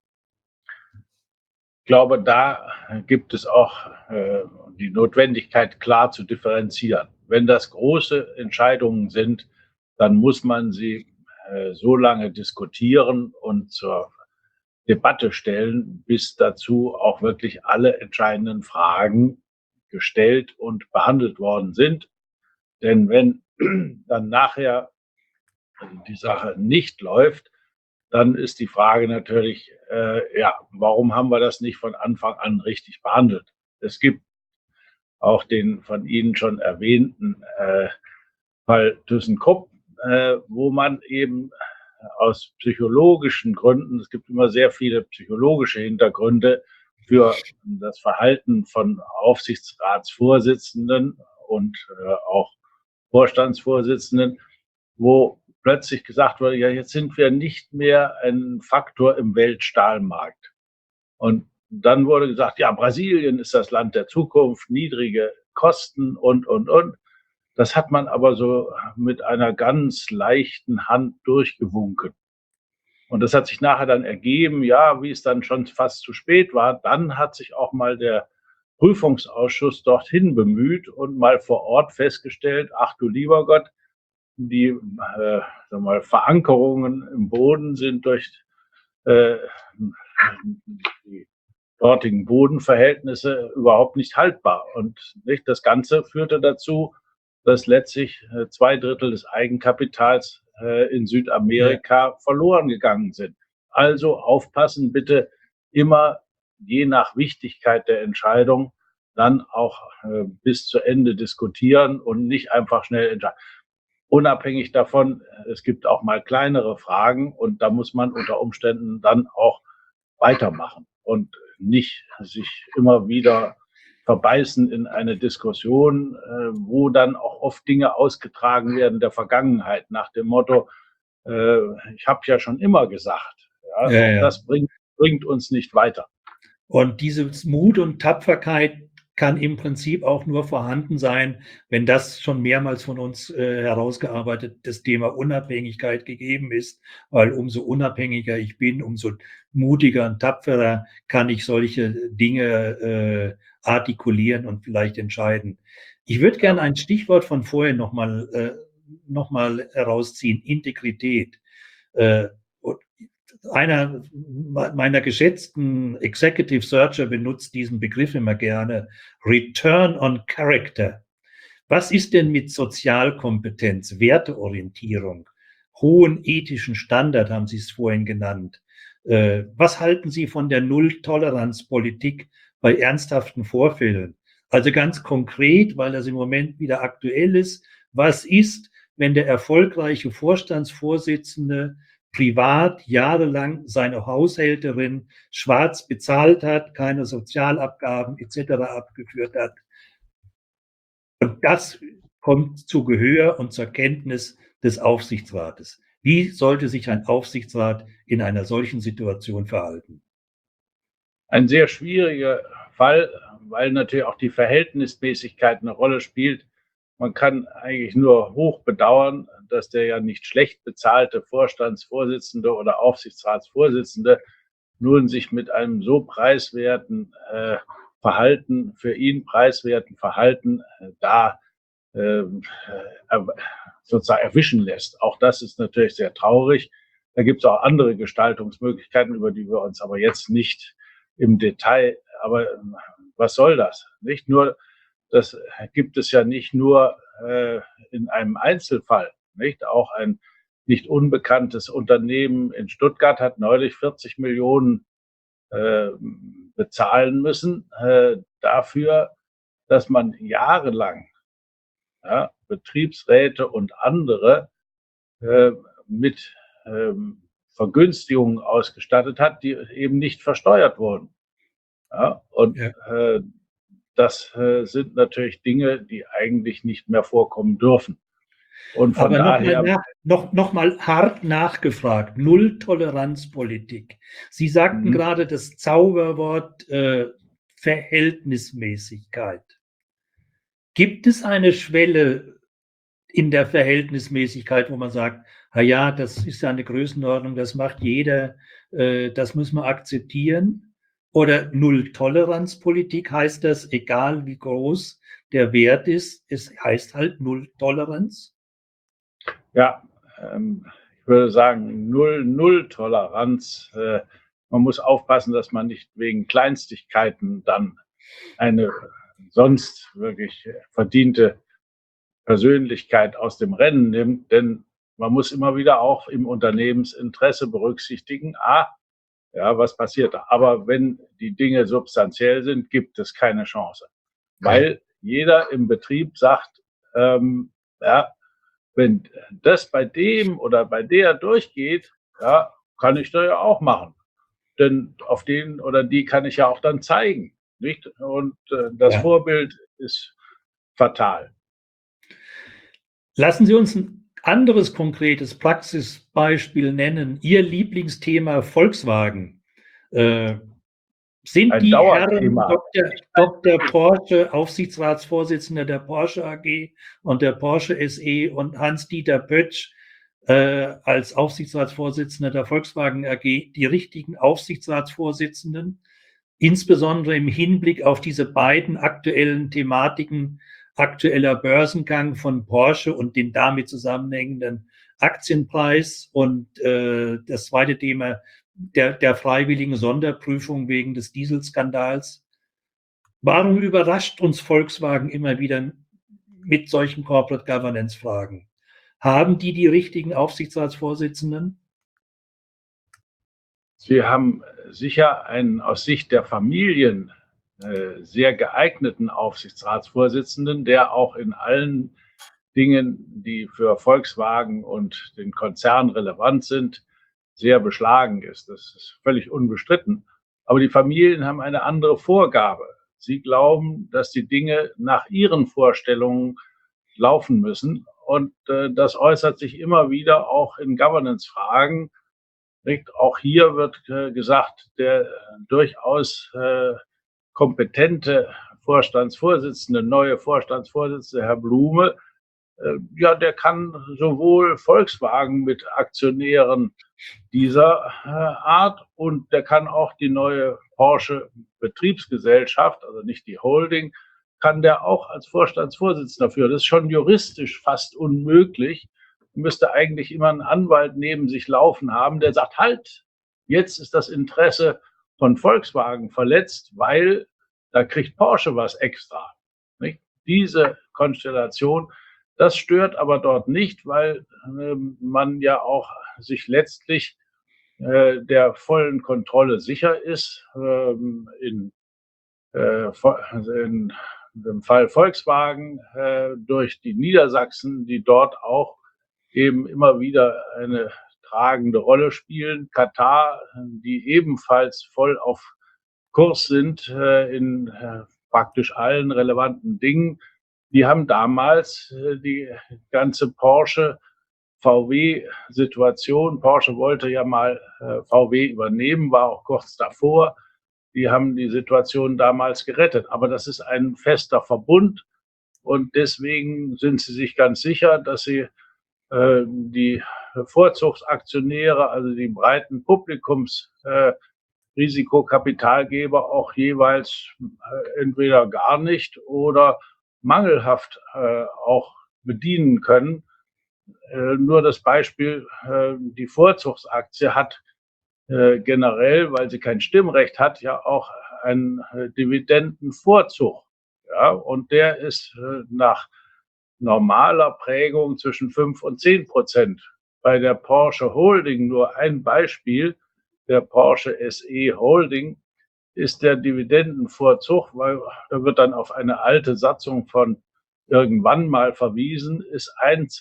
Ich glaube, da gibt es auch die Notwendigkeit, klar zu differenzieren. Wenn das große Entscheidungen sind, dann muss man sie so lange diskutieren und zur Debatte stellen, bis dazu auch wirklich alle entscheidenden Fragen gestellt und behandelt worden sind. Denn wenn dann nachher die Sache nicht läuft, dann ist die Frage natürlich, ja, warum haben wir das nicht von Anfang an richtig behandelt? Es gibt auch den von Ihnen schon erwähnten Fall ThyssenKrupp, wo man eben aus psychologischen Gründen, es gibt immer sehr viele psychologische Hintergründe für das Verhalten von Aufsichtsratsvorsitzenden und auch Vorstandsvorsitzenden, wo plötzlich gesagt wurde, ja, jetzt sind wir nicht mehr ein Faktor im Weltstahlmarkt. Und dann wurde gesagt, ja, Brasilien ist das Land der Zukunft, niedrige Kosten und. Das hat man aber so mit einer ganz leichten Hand durchgewunken. Und das hat sich nachher dann ergeben, ja, wie es dann schon fast zu spät war, dann hat sich auch mal der Prüfungsausschuss dorthin bemüht und mal vor Ort festgestellt, ach du lieber Gott, die Verankerungen im Boden sind durch die dortigen Bodenverhältnisse überhaupt nicht haltbar. Und nicht, das Ganze führte dazu, dass letztlich 2/3 des Eigenkapitals in Südamerika verloren gegangen sind. Also aufpassen, bitte immer je nach Wichtigkeit der Entscheidung dann auch bis zu Ende diskutieren und nicht einfach schnell entscheiden. Unabhängig davon, es gibt auch mal kleinere Fragen und da muss man unter Umständen dann auch weitermachen und nicht sich immer wieder verbeißen in eine Diskussion, wo dann auch oft Dinge ausgetragen werden der Vergangenheit nach dem Motto, ich habe ja schon immer gesagt. Ja, Ja. Das bringt uns nicht weiter. Und diese Mut und Tapferkeit kann im Prinzip auch nur vorhanden sein, wenn das schon mehrmals von uns herausgearbeitet, das Thema Unabhängigkeit gegeben ist, weil umso unabhängiger ich bin, umso mutiger und tapferer kann ich solche Dinge artikulieren und vielleicht entscheiden. Ich würde gerne ein Stichwort von vorher nochmal herausziehen, Integrität. Einer meiner geschätzten Executive Searcher benutzt diesen Begriff immer gerne, Return on Character. Was ist denn mit Sozialkompetenz, Werteorientierung, hohen ethischen Standard, haben Sie es vorhin genannt? Was halten Sie von der Null-Toleranz-Politik bei ernsthaften Vorfällen? Also ganz konkret, weil das im Moment wieder aktuell ist, was ist, wenn der erfolgreiche Vorstandsvorsitzende privat jahrelang seine Haushälterin schwarz bezahlt hat, keine Sozialabgaben etc. abgeführt hat? Und das kommt zu Gehör und zur Kenntnis des Aufsichtsrates. Wie sollte sich ein Aufsichtsrat in einer solchen Situation verhalten? Ein sehr schwieriger Fall, weil natürlich auch die Verhältnismäßigkeit eine Rolle spielt. Man kann eigentlich nur hoch bedauern, dass der ja nicht schlecht bezahlte Vorstandsvorsitzende oder Aufsichtsratsvorsitzende nun sich mit einem so preiswerten Verhalten, für ihn preiswerten Verhalten da sozusagen erwischen lässt. Auch das ist natürlich sehr traurig. Da gibt es auch andere Gestaltungsmöglichkeiten, über die wir uns aber jetzt nicht im Detail, aber was soll das? Nicht nur, das gibt es ja nicht nur in einem Einzelfall, nicht? Auch ein nicht unbekanntes Unternehmen in Stuttgart hat neulich 40 Millionen bezahlen müssen dafür, dass man jahrelang Betriebsräte und andere mit Vergünstigungen ausgestattet hat, die eben nicht versteuert wurden. Das sind natürlich Dinge, die eigentlich nicht mehr vorkommen dürfen. Und von daher noch mal hart nachgefragt, Null-Toleranz-Politik. Sie sagten gerade das Zauberwort Verhältnismäßigkeit. Gibt es eine Schwelle in der Verhältnismäßigkeit, wo man sagt, ja, das ist ja eine Größenordnung, das macht jeder, das müssen wir akzeptieren? Oder Null-Toleranz-Politik, heißt das, egal wie groß der Wert ist, es heißt halt Null-Toleranz? Ja, ich würde sagen, Null-Toleranz. Man muss aufpassen, dass man nicht wegen Kleinstigkeiten dann eine sonst wirklich verdiente Persönlichkeit aus dem Rennen nimmt, denn Man muss immer wieder auch im Unternehmensinteresse berücksichtigen, ja, was passiert da? Aber wenn die Dinge substanziell sind, gibt es keine Chance. Weil jeder im Betrieb sagt, ja, wenn das bei dem oder bei der durchgeht, ja, kann ich das ja auch machen. Denn auf den oder die kann ich ja auch dann zeigen, nicht? Und das Vorbild ist fatal. Lassen Sie uns ein anderes konkretes Praxisbeispiel nennen. Ihr Lieblingsthema Volkswagen. Sind Ein die Herren Dauerthema. Dr. Porsche, Aufsichtsratsvorsitzender der Porsche AG und der Porsche SE, und Hans-Dieter Pötsch als Aufsichtsratsvorsitzender der Volkswagen AG die richtigen Aufsichtsratsvorsitzenden, insbesondere im Hinblick auf diese beiden aktuellen Thematiken, aktueller Börsengang von Porsche und den damit zusammenhängenden Aktienpreis und das zweite Thema der freiwilligen Sonderprüfung wegen des Dieselskandals. Warum überrascht uns Volkswagen immer wieder mit solchen Corporate Governance Fragen? Haben die richtigen Aufsichtsratsvorsitzenden? Sie haben sicher einen aus Sicht der Familien sehr geeigneten Aufsichtsratsvorsitzenden, der auch in allen Dingen, die für Volkswagen und den Konzern relevant sind, sehr beschlagen ist. Das ist völlig unbestritten. Aber die Familien haben eine andere Vorgabe. Sie glauben, dass die Dinge nach ihren Vorstellungen laufen müssen. Und das äußert sich immer wieder auch in Governance-Fragen. Auch hier wird gesagt, der durchaus kompetente Vorstandsvorsitzende, neue Vorstandsvorsitzende, Herr Blume, ja, der kann sowohl Volkswagen mit Aktionären dieser Art und der kann auch die neue Porsche Betriebsgesellschaft, also nicht die Holding, kann der auch als Vorstandsvorsitzender führen. Das ist schon juristisch fast unmöglich. Man müsste eigentlich immer einen Anwalt neben sich laufen haben, der sagt, halt, jetzt ist das Interesse von Volkswagen verletzt, weil da kriegt Porsche was extra. Nicht? Diese Konstellation, das stört aber dort nicht, weil man ja auch sich letztlich der vollen Kontrolle sicher ist. In dem Fall Volkswagen durch die Niedersachsen, die dort auch eben immer wieder eine tragende Rolle spielen. Katar, die ebenfalls voll auf Kurs sind in praktisch allen relevanten Dingen. Die haben damals die ganze Porsche-VW-Situation, Porsche wollte ja mal VW übernehmen, war auch kurz davor. Die haben die Situation damals gerettet. Aber das ist ein fester Verbund und deswegen sind sie sich ganz sicher, dass sie die Vorzugsaktionäre, also die breiten Publikumsrisikokapitalgeber auch jeweils entweder gar nicht oder mangelhaft auch bedienen können. Nur das Beispiel, die Vorzugsaktie hat generell, weil sie kein Stimmrecht hat, ja auch einen Dividendenvorzug. Ja, und der ist nach normaler Prägung zwischen 5 und 10%. Bei der Porsche Holding nur ein Beispiel, der Porsche SE Holding, ist der Dividendenvorzug, weil da wird dann auf eine alte Satzung von irgendwann mal verwiesen, ist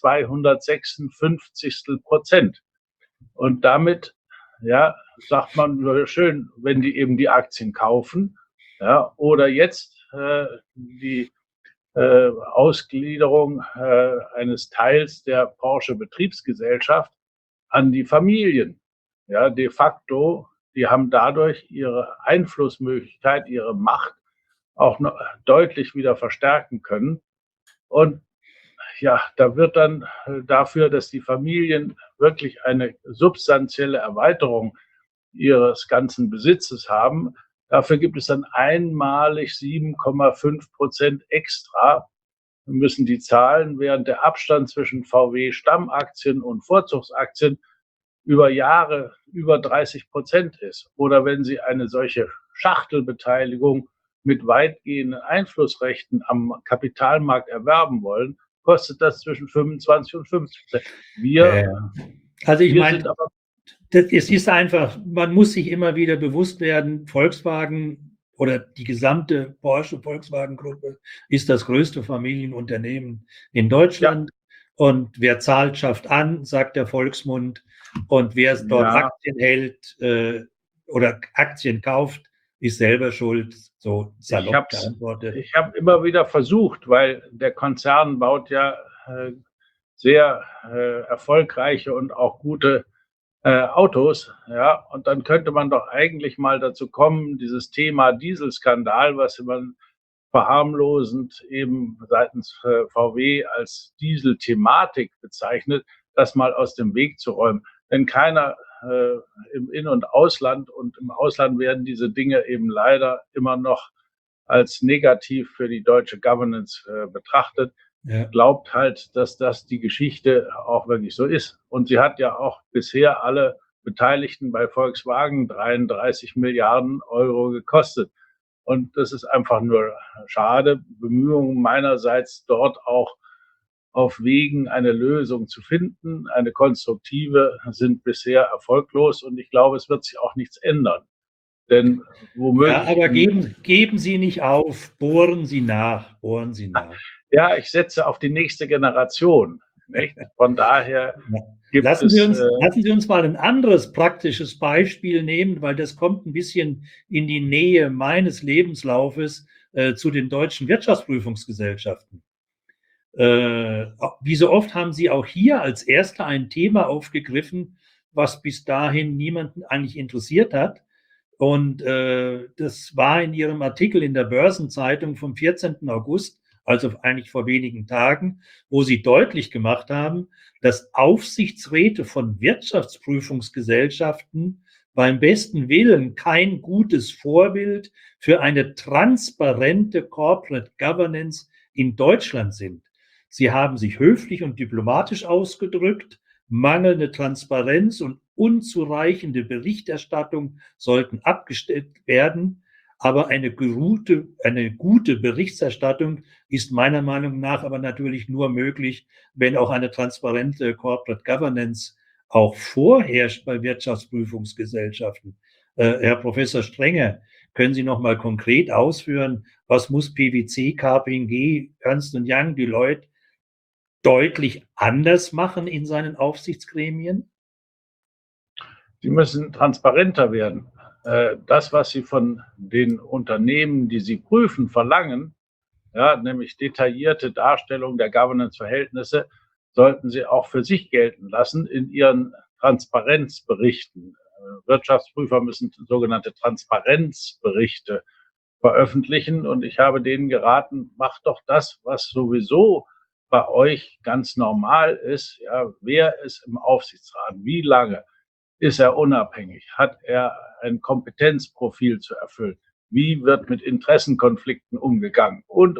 1/256%. Und damit, ja, sagt man schön, wenn die eben die Aktien kaufen, ja, oder jetzt die Ausgliederung eines Teils der Porsche Betriebsgesellschaft an die Familien. Ja, de facto, die haben dadurch ihre Einflussmöglichkeit, ihre Macht auch noch deutlich wieder verstärken können. Und ja, da wird dann dafür, dass die Familien wirklich eine substanzielle Erweiterung ihres ganzen Besitzes haben, dafür gibt es dann einmalig 7,5% extra. Wir müssen die zahlen, während der Abstand zwischen VW-Stammaktien und Vorzugsaktien über Jahre über 30% ist. Oder wenn Sie eine solche Schachtelbeteiligung mit weitgehenden Einflussrechten am Kapitalmarkt erwerben wollen, kostet das zwischen 25 und 50%. Wir Also ich wir meine, sind aber es ist einfach, man muss sich immer wieder bewusst werden, Volkswagen oder die gesamte Porsche-Volkswagen-Gruppe ist das größte Familienunternehmen in Deutschland. Und wer zahlt, schafft an, sagt der Volksmund. Und wer dort Ja. Aktien hält oder Aktien kauft, ist selber schuld. So salopp geantwortet. Ich habe immer wieder versucht, weil der Konzern baut ja sehr erfolgreiche und auch gute Autos, ja, und dann könnte man doch eigentlich mal dazu kommen, dieses Thema Dieselskandal, was man verharmlosend eben seitens VW als Diesel-Thematik bezeichnet, das mal aus dem Weg zu räumen. Denn keiner im In- und Ausland und im Ausland werden diese Dinge eben leider immer noch als negativ für die deutsche Governance betrachtet. Ja. Glaubt halt, dass das die Geschichte auch wirklich so ist. Und sie hat ja auch bisher alle Beteiligten bei Volkswagen 33 Milliarden Euro gekostet. Und das ist einfach nur schade. Bemühungen meinerseits, dort auch auf Wegen eine Lösung zu finden, eine konstruktive, sind bisher erfolglos. Und ich glaube, es wird sich auch nichts ändern. Denn womöglich. Ja, aber geben Sie nicht auf, bohren Sie nach. Ja, ich setze auf die nächste Generation. Nicht? Von daher lassen Sie uns mal ein anderes praktisches Beispiel nehmen, weil das kommt ein bisschen in die Nähe meines Lebenslaufes zu den deutschen Wirtschaftsprüfungsgesellschaften. Wie so oft haben Sie auch hier als Erster ein Thema aufgegriffen, was bis dahin niemanden eigentlich interessiert hat. Und das war in Ihrem Artikel in der Börsenzeitung vom 14. August, also eigentlich vor wenigen Tagen, wo Sie deutlich gemacht haben, dass Aufsichtsräte von Wirtschaftsprüfungsgesellschaften beim besten Willen kein gutes Vorbild für eine transparente Corporate Governance in Deutschland sind. Sie haben sich höflich und diplomatisch ausgedrückt. Mangelnde Transparenz und unzureichende Berichterstattung sollten abgestellt werden. Aber eine gute Berichterstattung ist meiner Meinung nach aber natürlich nur möglich, wenn auch eine transparente Corporate Governance auch vorherrscht bei Wirtschaftsprüfungsgesellschaften. Herr Professor Strenger, können Sie noch mal konkret ausführen, was muss PwC, KPMG, Ernst & Young, Deloitte deutlich anders machen in seinen Aufsichtsgremien? Sie müssen transparenter werden. Das, was Sie von den Unternehmen, die Sie prüfen, verlangen, ja, nämlich detaillierte Darstellung der Governance-Verhältnisse, sollten Sie auch für sich gelten lassen in Ihren Transparenzberichten. Wirtschaftsprüfer müssen sogenannte Transparenzberichte veröffentlichen. Und ich habe denen geraten, macht doch das, was sowieso bei euch ganz normal ist. Ja, wer ist im Aufsichtsrat? Wie lange? Ist er unabhängig? Hat er ein Kompetenzprofil zu erfüllen? Wie wird mit Interessenkonflikten umgegangen? Und.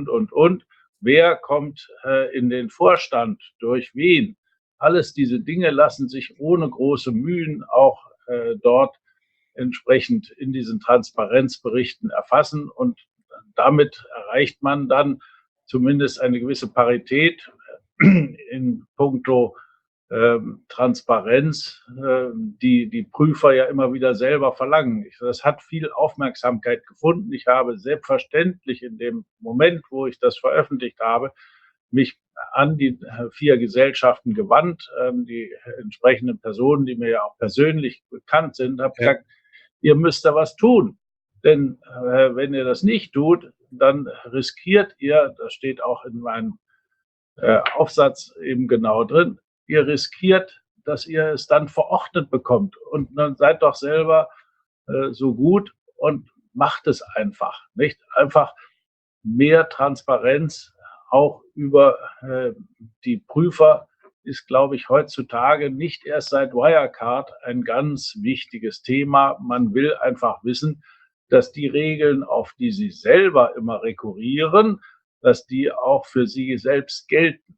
Wer kommt in den Vorstand? Durch wen? Alles diese Dinge lassen sich ohne große Mühen auch dort entsprechend in diesen Transparenzberichten erfassen. Und damit erreicht man dann zumindest eine gewisse Parität in puncto Transparenz, die Prüfer ja immer wieder selber verlangen. Das hat viel Aufmerksamkeit gefunden. Ich habe selbstverständlich in dem Moment, wo ich das veröffentlicht habe, mich an die 4 Gesellschaften gewandt, die entsprechenden Personen, die mir ja auch persönlich bekannt sind, habe gesagt, ihr müsst da was tun. Denn wenn ihr das nicht tut, dann riskiert ihr, das steht auch in meinem Aufsatz eben genau drin, ihr riskiert, dass ihr es dann verordnet bekommt. Und dann seid doch selber so gut und macht es einfach. Nicht einfach mehr Transparenz auch über die Prüfer ist, glaube ich, heutzutage nicht erst seit Wirecard ein ganz wichtiges Thema. Man will einfach wissen, dass die Regeln, auf die sie selber immer rekurrieren, dass die auch für sie selbst gelten.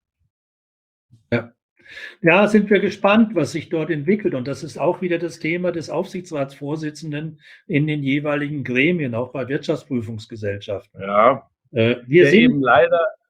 Ja, sind wir gespannt, was sich dort entwickelt. Und das ist auch wieder das Thema des Aufsichtsratsvorsitzenden in den jeweiligen Gremien, auch bei Wirtschaftsprüfungsgesellschaften. Ja, Wir sind eben leider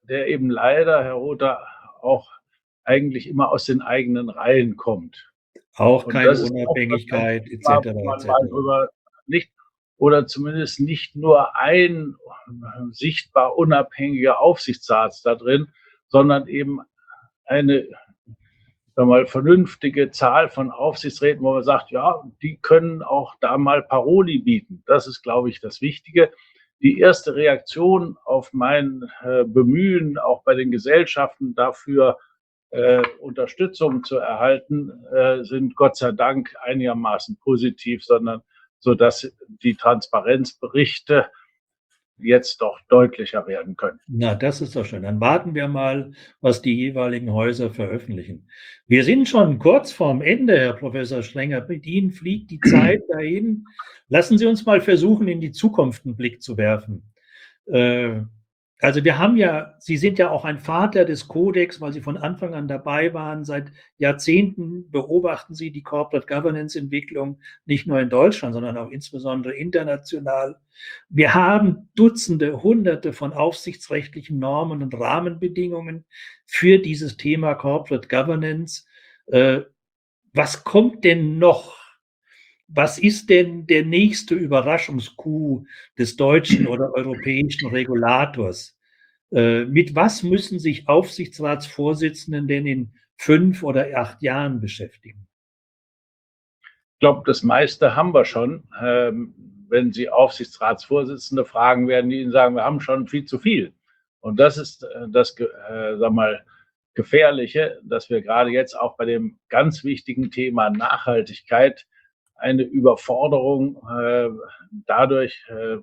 der eben leider, Herr Rother, auch eigentlich immer aus den eigenen Reihen kommt. Auch Und keine das ist auch das Unabhängigkeit Thema, etc. wo man mal etc. drüber nicht oder zumindest nicht nur ein sichtbar unabhängiger Aufsichtsrat da drin, sondern eben eine, sagen wir mal, vernünftige Zahl von Aufsichtsräten, wo man sagt, ja, die können auch da mal Paroli bieten. Das ist, glaube ich, das Wichtige. Die erste Reaktion auf mein Bemühen, auch bei den Gesellschaften dafür Unterstützung zu erhalten, sind Gott sei Dank einigermaßen positiv, sondern so dass die Transparenzberichte jetzt doch deutlicher werden können. Na, das ist doch schön. Dann warten wir mal, was die jeweiligen Häuser veröffentlichen. Wir sind schon kurz vorm Ende, Herr Professor Strenger. Mit Ihnen fliegt die Zeit dahin. Lassen Sie uns mal versuchen, in die Zukunft einen Blick zu werfen. Also wir haben ja, Sie sind ja auch ein Vater des Kodex, weil Sie von Anfang an dabei waren. Seit Jahrzehnten beobachten Sie die Corporate Governance Entwicklung nicht nur in Deutschland, sondern auch insbesondere international. Wir haben Dutzende, Hunderte von aufsichtsrechtlichen Normen und Rahmenbedingungen für dieses Thema Corporate Governance. Was kommt denn noch? Was ist denn der nächste Überraschungscoup des deutschen oder europäischen Regulators? Mit was müssen sich Aufsichtsratsvorsitzenden denn in 5 oder 8 Jahren beschäftigen? Ich glaube, das meiste haben wir schon. Wenn Sie Aufsichtsratsvorsitzende fragen, werden die Ihnen sagen, wir haben schon viel zu viel. Und das ist das, sagen wir mal, Gefährliche, dass wir gerade jetzt auch bei dem ganz wichtigen Thema Nachhaltigkeit eine Überforderung dadurch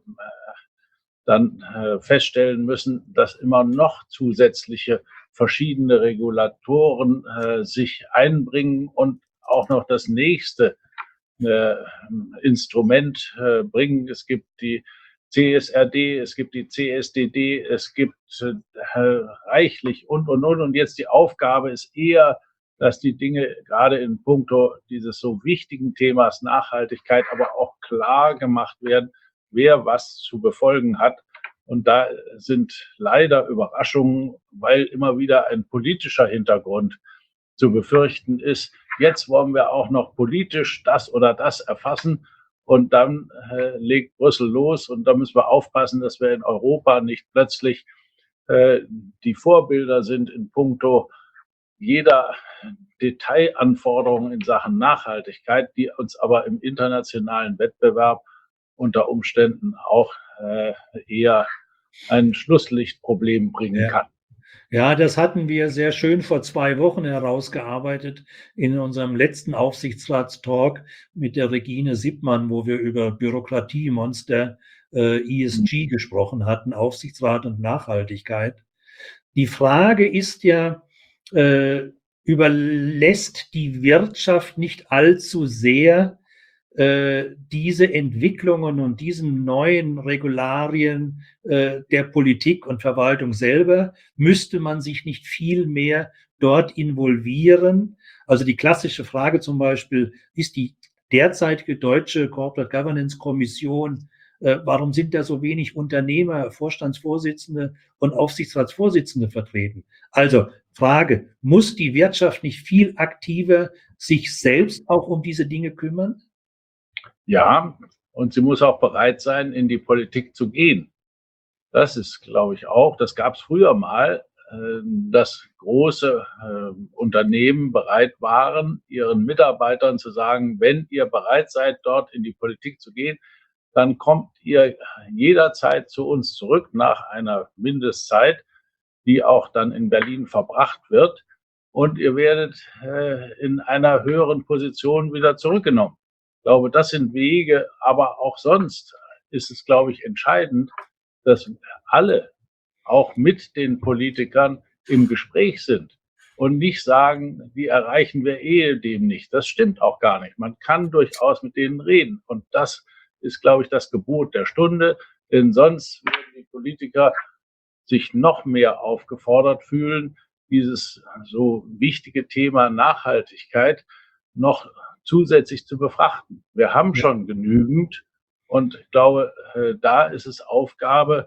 dann feststellen müssen, dass immer noch zusätzliche verschiedene Regulatoren sich einbringen und auch noch das nächste Instrument bringen. Es gibt die CSRD, es gibt die CSDD, es gibt reichlich und. Und jetzt die Aufgabe ist eher, dass die Dinge gerade in puncto dieses so wichtigen Themas Nachhaltigkeit aber auch klar gemacht werden, wer was zu befolgen hat. Und da sind leider Überraschungen, weil immer wieder ein politischer Hintergrund zu befürchten ist. Jetzt wollen wir auch noch politisch das oder das erfassen und dann legt Brüssel los und da müssen wir aufpassen, dass wir in Europa nicht plötzlich die Vorbilder sind in puncto jeder Detailanforderung in Sachen Nachhaltigkeit, die uns aber im internationalen Wettbewerb unter Umständen auch eher ein Schlusslichtproblem bringen kann. Ja, das hatten wir sehr schön vor 2 Wochen herausgearbeitet in unserem letzten Aufsichtsratstalk mit der Regine Sippmann, wo wir über Bürokratiemonster ESG gesprochen hatten, Aufsichtsrat und Nachhaltigkeit. Die Frage ist ja, überlässt die Wirtschaft nicht allzu sehr diese Entwicklungen und diesen neuen Regularien der Politik und Verwaltung selber? Müsste man sich nicht viel mehr dort involvieren? Also die klassische Frage zum Beispiel, ist die derzeitige deutsche Corporate Governance Kommission, warum sind da so wenig Unternehmer, Vorstandsvorsitzende und Aufsichtsratsvorsitzende vertreten? Also Frage, muss die Wirtschaft nicht viel aktiver sich selbst auch um diese Dinge kümmern? Ja, und sie muss auch bereit sein, in die Politik zu gehen. Das ist, glaube ich, auch, das gab es früher mal, dass große Unternehmen bereit waren, ihren Mitarbeitern zu sagen, wenn ihr bereit seid, dort in die Politik zu gehen, dann kommt ihr jederzeit zu uns zurück nach einer Mindestzeit, die auch dann in Berlin verbracht wird. Und ihr werdet in einer höheren Position wieder zurückgenommen. Ich glaube, das sind Wege, aber auch sonst ist es, glaube ich, entscheidend, dass alle auch mit den Politikern im Gespräch sind und nicht sagen, die erreichen wir ehedem nicht. Das stimmt auch gar nicht. Man kann durchaus mit denen reden. Und das ist, glaube ich, das Gebot der Stunde. Denn sonst werden die Politiker sich noch mehr aufgefordert fühlen, dieses so wichtige Thema Nachhaltigkeit noch zusätzlich zu befrachten. Wir haben schon genügend und ich glaube, da ist es Aufgabe,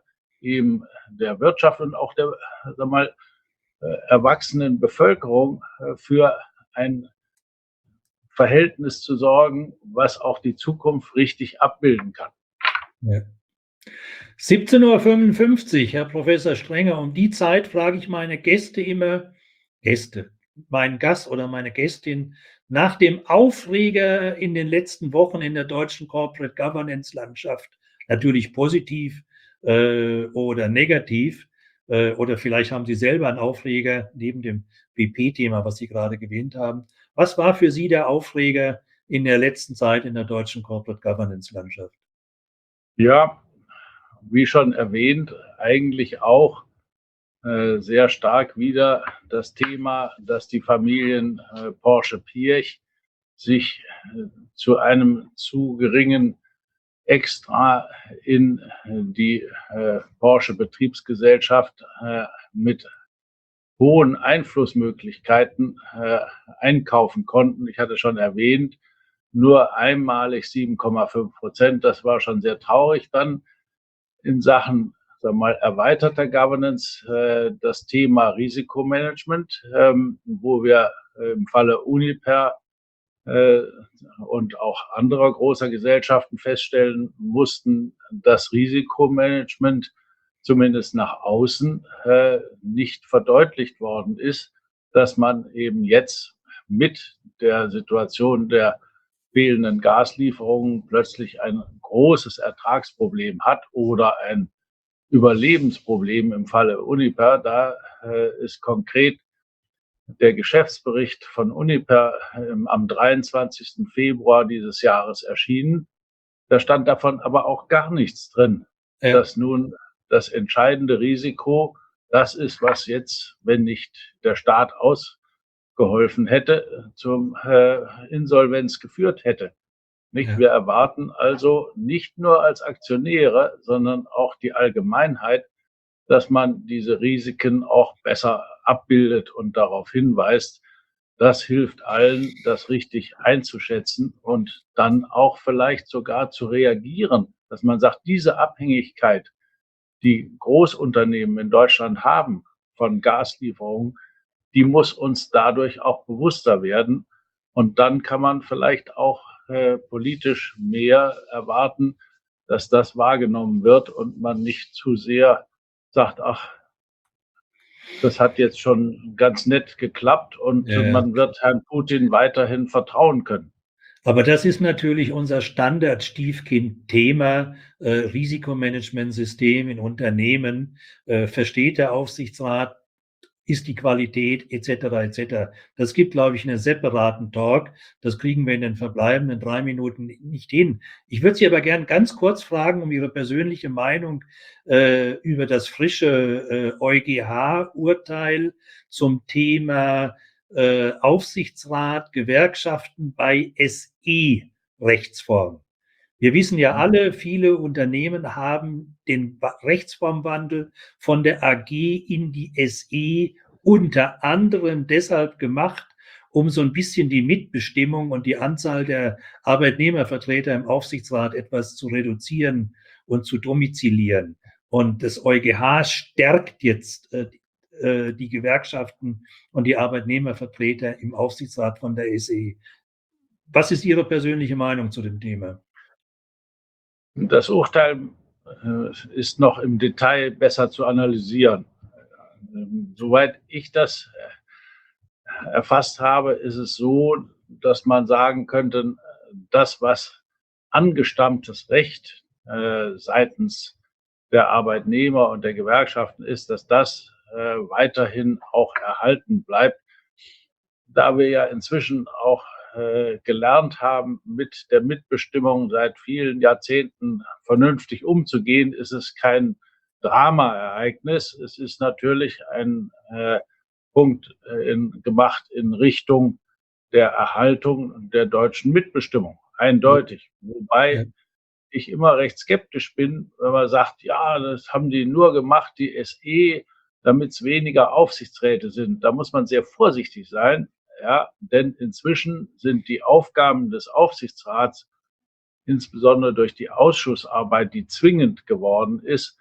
eben der Wirtschaft und auch der, sagen wir mal, erwachsenen Bevölkerung für ein Verhältnis zu sorgen, was auch die Zukunft richtig abbilden kann. Ja. 17:55 Uhr, Herr Professor Strenger. Um die Zeit frage ich meine Gäste immer, meinen Gast oder meine Gästin, nach dem Aufreger in den letzten Wochen in der deutschen Corporate Governance Landschaft, natürlich positiv oder negativ, oder vielleicht haben Sie selber einen Aufreger neben dem BP-Thema, was Sie gerade erwähnt haben. Was war für Sie der Aufreger in der letzten Zeit in der deutschen Corporate Governance Landschaft? Ja, wie schon erwähnt, eigentlich auch sehr stark wieder das Thema, dass die Familien Porsche-Piëch sich zu einem zu geringen Extra in die Porsche Betriebsgesellschaft mit hohen Einflussmöglichkeiten einkaufen konnten. Ich hatte schon erwähnt, nur einmalig 7,5%. Das war schon sehr traurig dann in Sachen, sagen wir mal, erweiterter Governance, das Thema Risikomanagement, wo wir im Falle Uniper und auch anderer großer Gesellschaften feststellen mussten, dass Risikomanagement zumindest nach außen nicht verdeutlicht worden ist, dass man eben jetzt mit der Situation der fehlenden Gaslieferungen plötzlich ein großes Ertragsproblem hat oder ein Überlebensproblem im Falle Uniper. Da ist konkret der Geschäftsbericht von Uniper am 23. Februar dieses Jahres erschienen. Da stand davon aber auch gar nichts drin, dass nun das entscheidende Risiko das ist, was jetzt, wenn nicht der Staat ausgeholfen hätte, zum Insolvenz geführt hätte. Nicht? Ja. Wir erwarten also nicht nur als Aktionäre, sondern auch die Allgemeinheit, dass man diese Risiken auch besser abbildet und darauf hinweist. Das hilft allen, das richtig einzuschätzen und dann auch vielleicht sogar zu reagieren, dass man sagt, diese Abhängigkeit, die Großunternehmen in Deutschland haben von Gaslieferungen, die muss uns dadurch auch bewusster werden. Und dann kann man vielleicht auch politisch mehr erwarten, dass das wahrgenommen wird und man nicht zu sehr sagt, ach, das hat jetzt schon ganz nett geklappt und man wird Herrn Putin weiterhin vertrauen können. Aber das ist natürlich unser Standard-Stiefkind-Thema, Risikomanagementsystem in Unternehmen. Versteht der Aufsichtsrat, ist die Qualität etc. etc. Das gibt, glaube ich, einen separaten Talk. Das kriegen wir in den verbleibenden 3 Minuten nicht hin. Ich würde Sie aber gern ganz kurz fragen, um Ihre persönliche Meinung über das frische EuGH-Urteil zum Thema Aufsichtsrat, Gewerkschaften bei SE-Rechtsform. Wir wissen ja alle, viele Unternehmen haben den Rechtsformwandel von der AG in die SE unter anderem deshalb gemacht, um so ein bisschen die Mitbestimmung und die Anzahl der Arbeitnehmervertreter im Aufsichtsrat etwas zu reduzieren und zu domizilieren. Und das EuGH stärkt jetzt die Gewerkschaften und die Arbeitnehmervertreter im Aufsichtsrat von der SE. Was ist Ihre persönliche Meinung zu dem Thema? Das Urteil ist noch im Detail besser zu analysieren. Soweit ich das erfasst habe, ist es so, dass man sagen könnte, das, was angestammtes Recht seitens der Arbeitnehmer und der Gewerkschaften ist, dass das weiterhin auch erhalten bleibt. Da wir ja inzwischen auch gelernt haben, mit der Mitbestimmung seit vielen Jahrzehnten vernünftig umzugehen, ist es kein Dramaereignis. Es ist natürlich ein Punkt gemacht in Richtung der Erhaltung der deutschen Mitbestimmung, eindeutig. Wobei ich immer recht skeptisch bin, wenn man sagt, ja, das haben die nur gemacht, die SE, damit es weniger Aufsichtsräte sind. Da muss man sehr vorsichtig sein. Ja, denn inzwischen sind die Aufgaben des Aufsichtsrats, insbesondere durch die Ausschussarbeit, die zwingend geworden ist,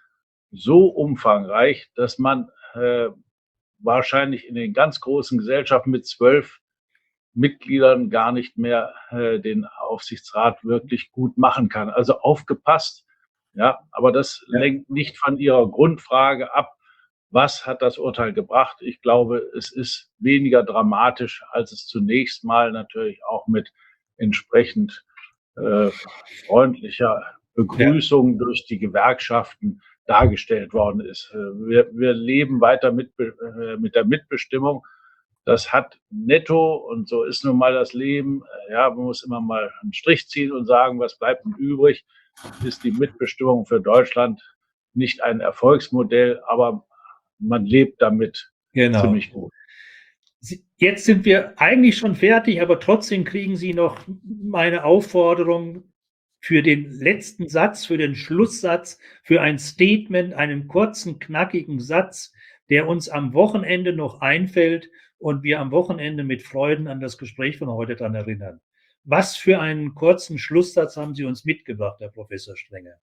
so umfangreich, dass man wahrscheinlich in den ganz großen Gesellschaften mit 12 Mitgliedern gar nicht mehr den Aufsichtsrat wirklich gut machen kann. Also aufgepasst, ja, aber das lenkt nicht von Ihrer Grundfrage ab. Was hat das Urteil gebracht? Ich glaube, es ist weniger dramatisch, als es zunächst mal natürlich auch mit entsprechend freundlicher Begrüßung durch die Gewerkschaften dargestellt worden ist. Wir leben weiter mit der Mitbestimmung. Das hat netto, und so ist nun mal das Leben, ja, man muss immer mal einen Strich ziehen und sagen, was bleibt denn übrig? Ist die Mitbestimmung für Deutschland nicht ein Erfolgsmodell, aber man lebt damit ziemlich gut. Jetzt sind wir eigentlich schon fertig, aber trotzdem kriegen Sie noch meine Aufforderung für den letzten Satz, für den Schlusssatz, für ein Statement, einen kurzen, knackigen Satz, der uns am Wochenende noch einfällt und wir am Wochenende mit Freuden an das Gespräch von heute daran erinnern. Was für einen kurzen Schlusssatz haben Sie uns mitgebracht, Herr Professor Strenger?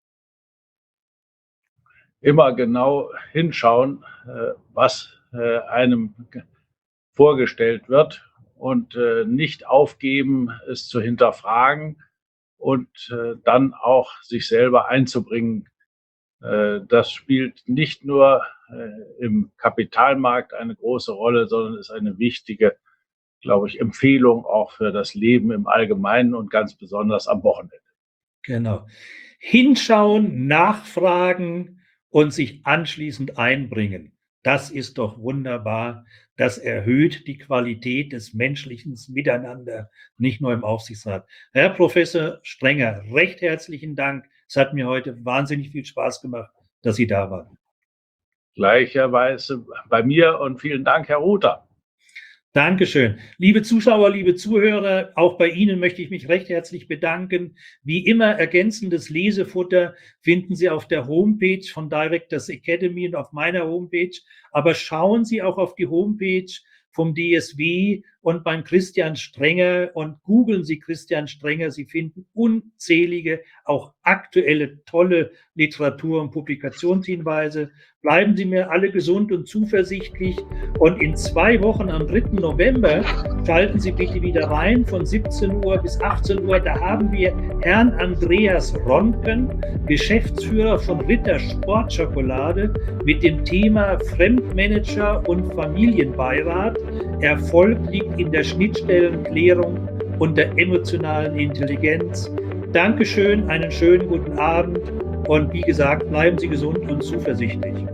Immer genau hinschauen, was einem vorgestellt wird und nicht aufgeben, es zu hinterfragen und dann auch sich selber einzubringen. Das spielt nicht nur im Kapitalmarkt eine große Rolle, sondern ist eine wichtige, glaube ich, Empfehlung auch für das Leben im Allgemeinen und ganz besonders am Wochenende. Genau. Hinschauen, nachfragen und sich anschließend einbringen. Das ist doch wunderbar. Das erhöht die Qualität des menschlichen Miteinander, nicht nur im Aufsichtsrat. Herr Professor Strenger, recht herzlichen Dank. Es hat mir heute wahnsinnig viel Spaß gemacht, dass Sie da waren. Gleicherweise bei mir und vielen Dank, Herr Ruther. Dankeschön. Liebe Zuschauer, liebe Zuhörer, auch bei Ihnen möchte ich mich recht herzlich bedanken. Wie immer, ergänzendes Lesefutter finden Sie auf der Homepage von Directors Academy und auf meiner Homepage. Aber schauen Sie auch auf die Homepage vom DSW und beim Christian Strenger und googeln Sie Christian Strenger. Sie finden unzählige, auch aktuelle, tolle Literatur- und Publikationshinweise. Bleiben Sie mir alle gesund und zuversichtlich. Und in 2 Wochen, am 3. November, schalten Sie bitte wieder rein von 17 Uhr bis 18 Uhr. Da haben wir Herrn Andreas Ronken, Geschäftsführer von Ritter Sportschokolade, mit dem Thema Fremdmanager und Familienbeirat. Erfolg liegt in der Schnittstellenklärung und der emotionalen Intelligenz. Dankeschön, einen schönen guten Abend und wie gesagt, bleiben Sie gesund und zuversichtlich.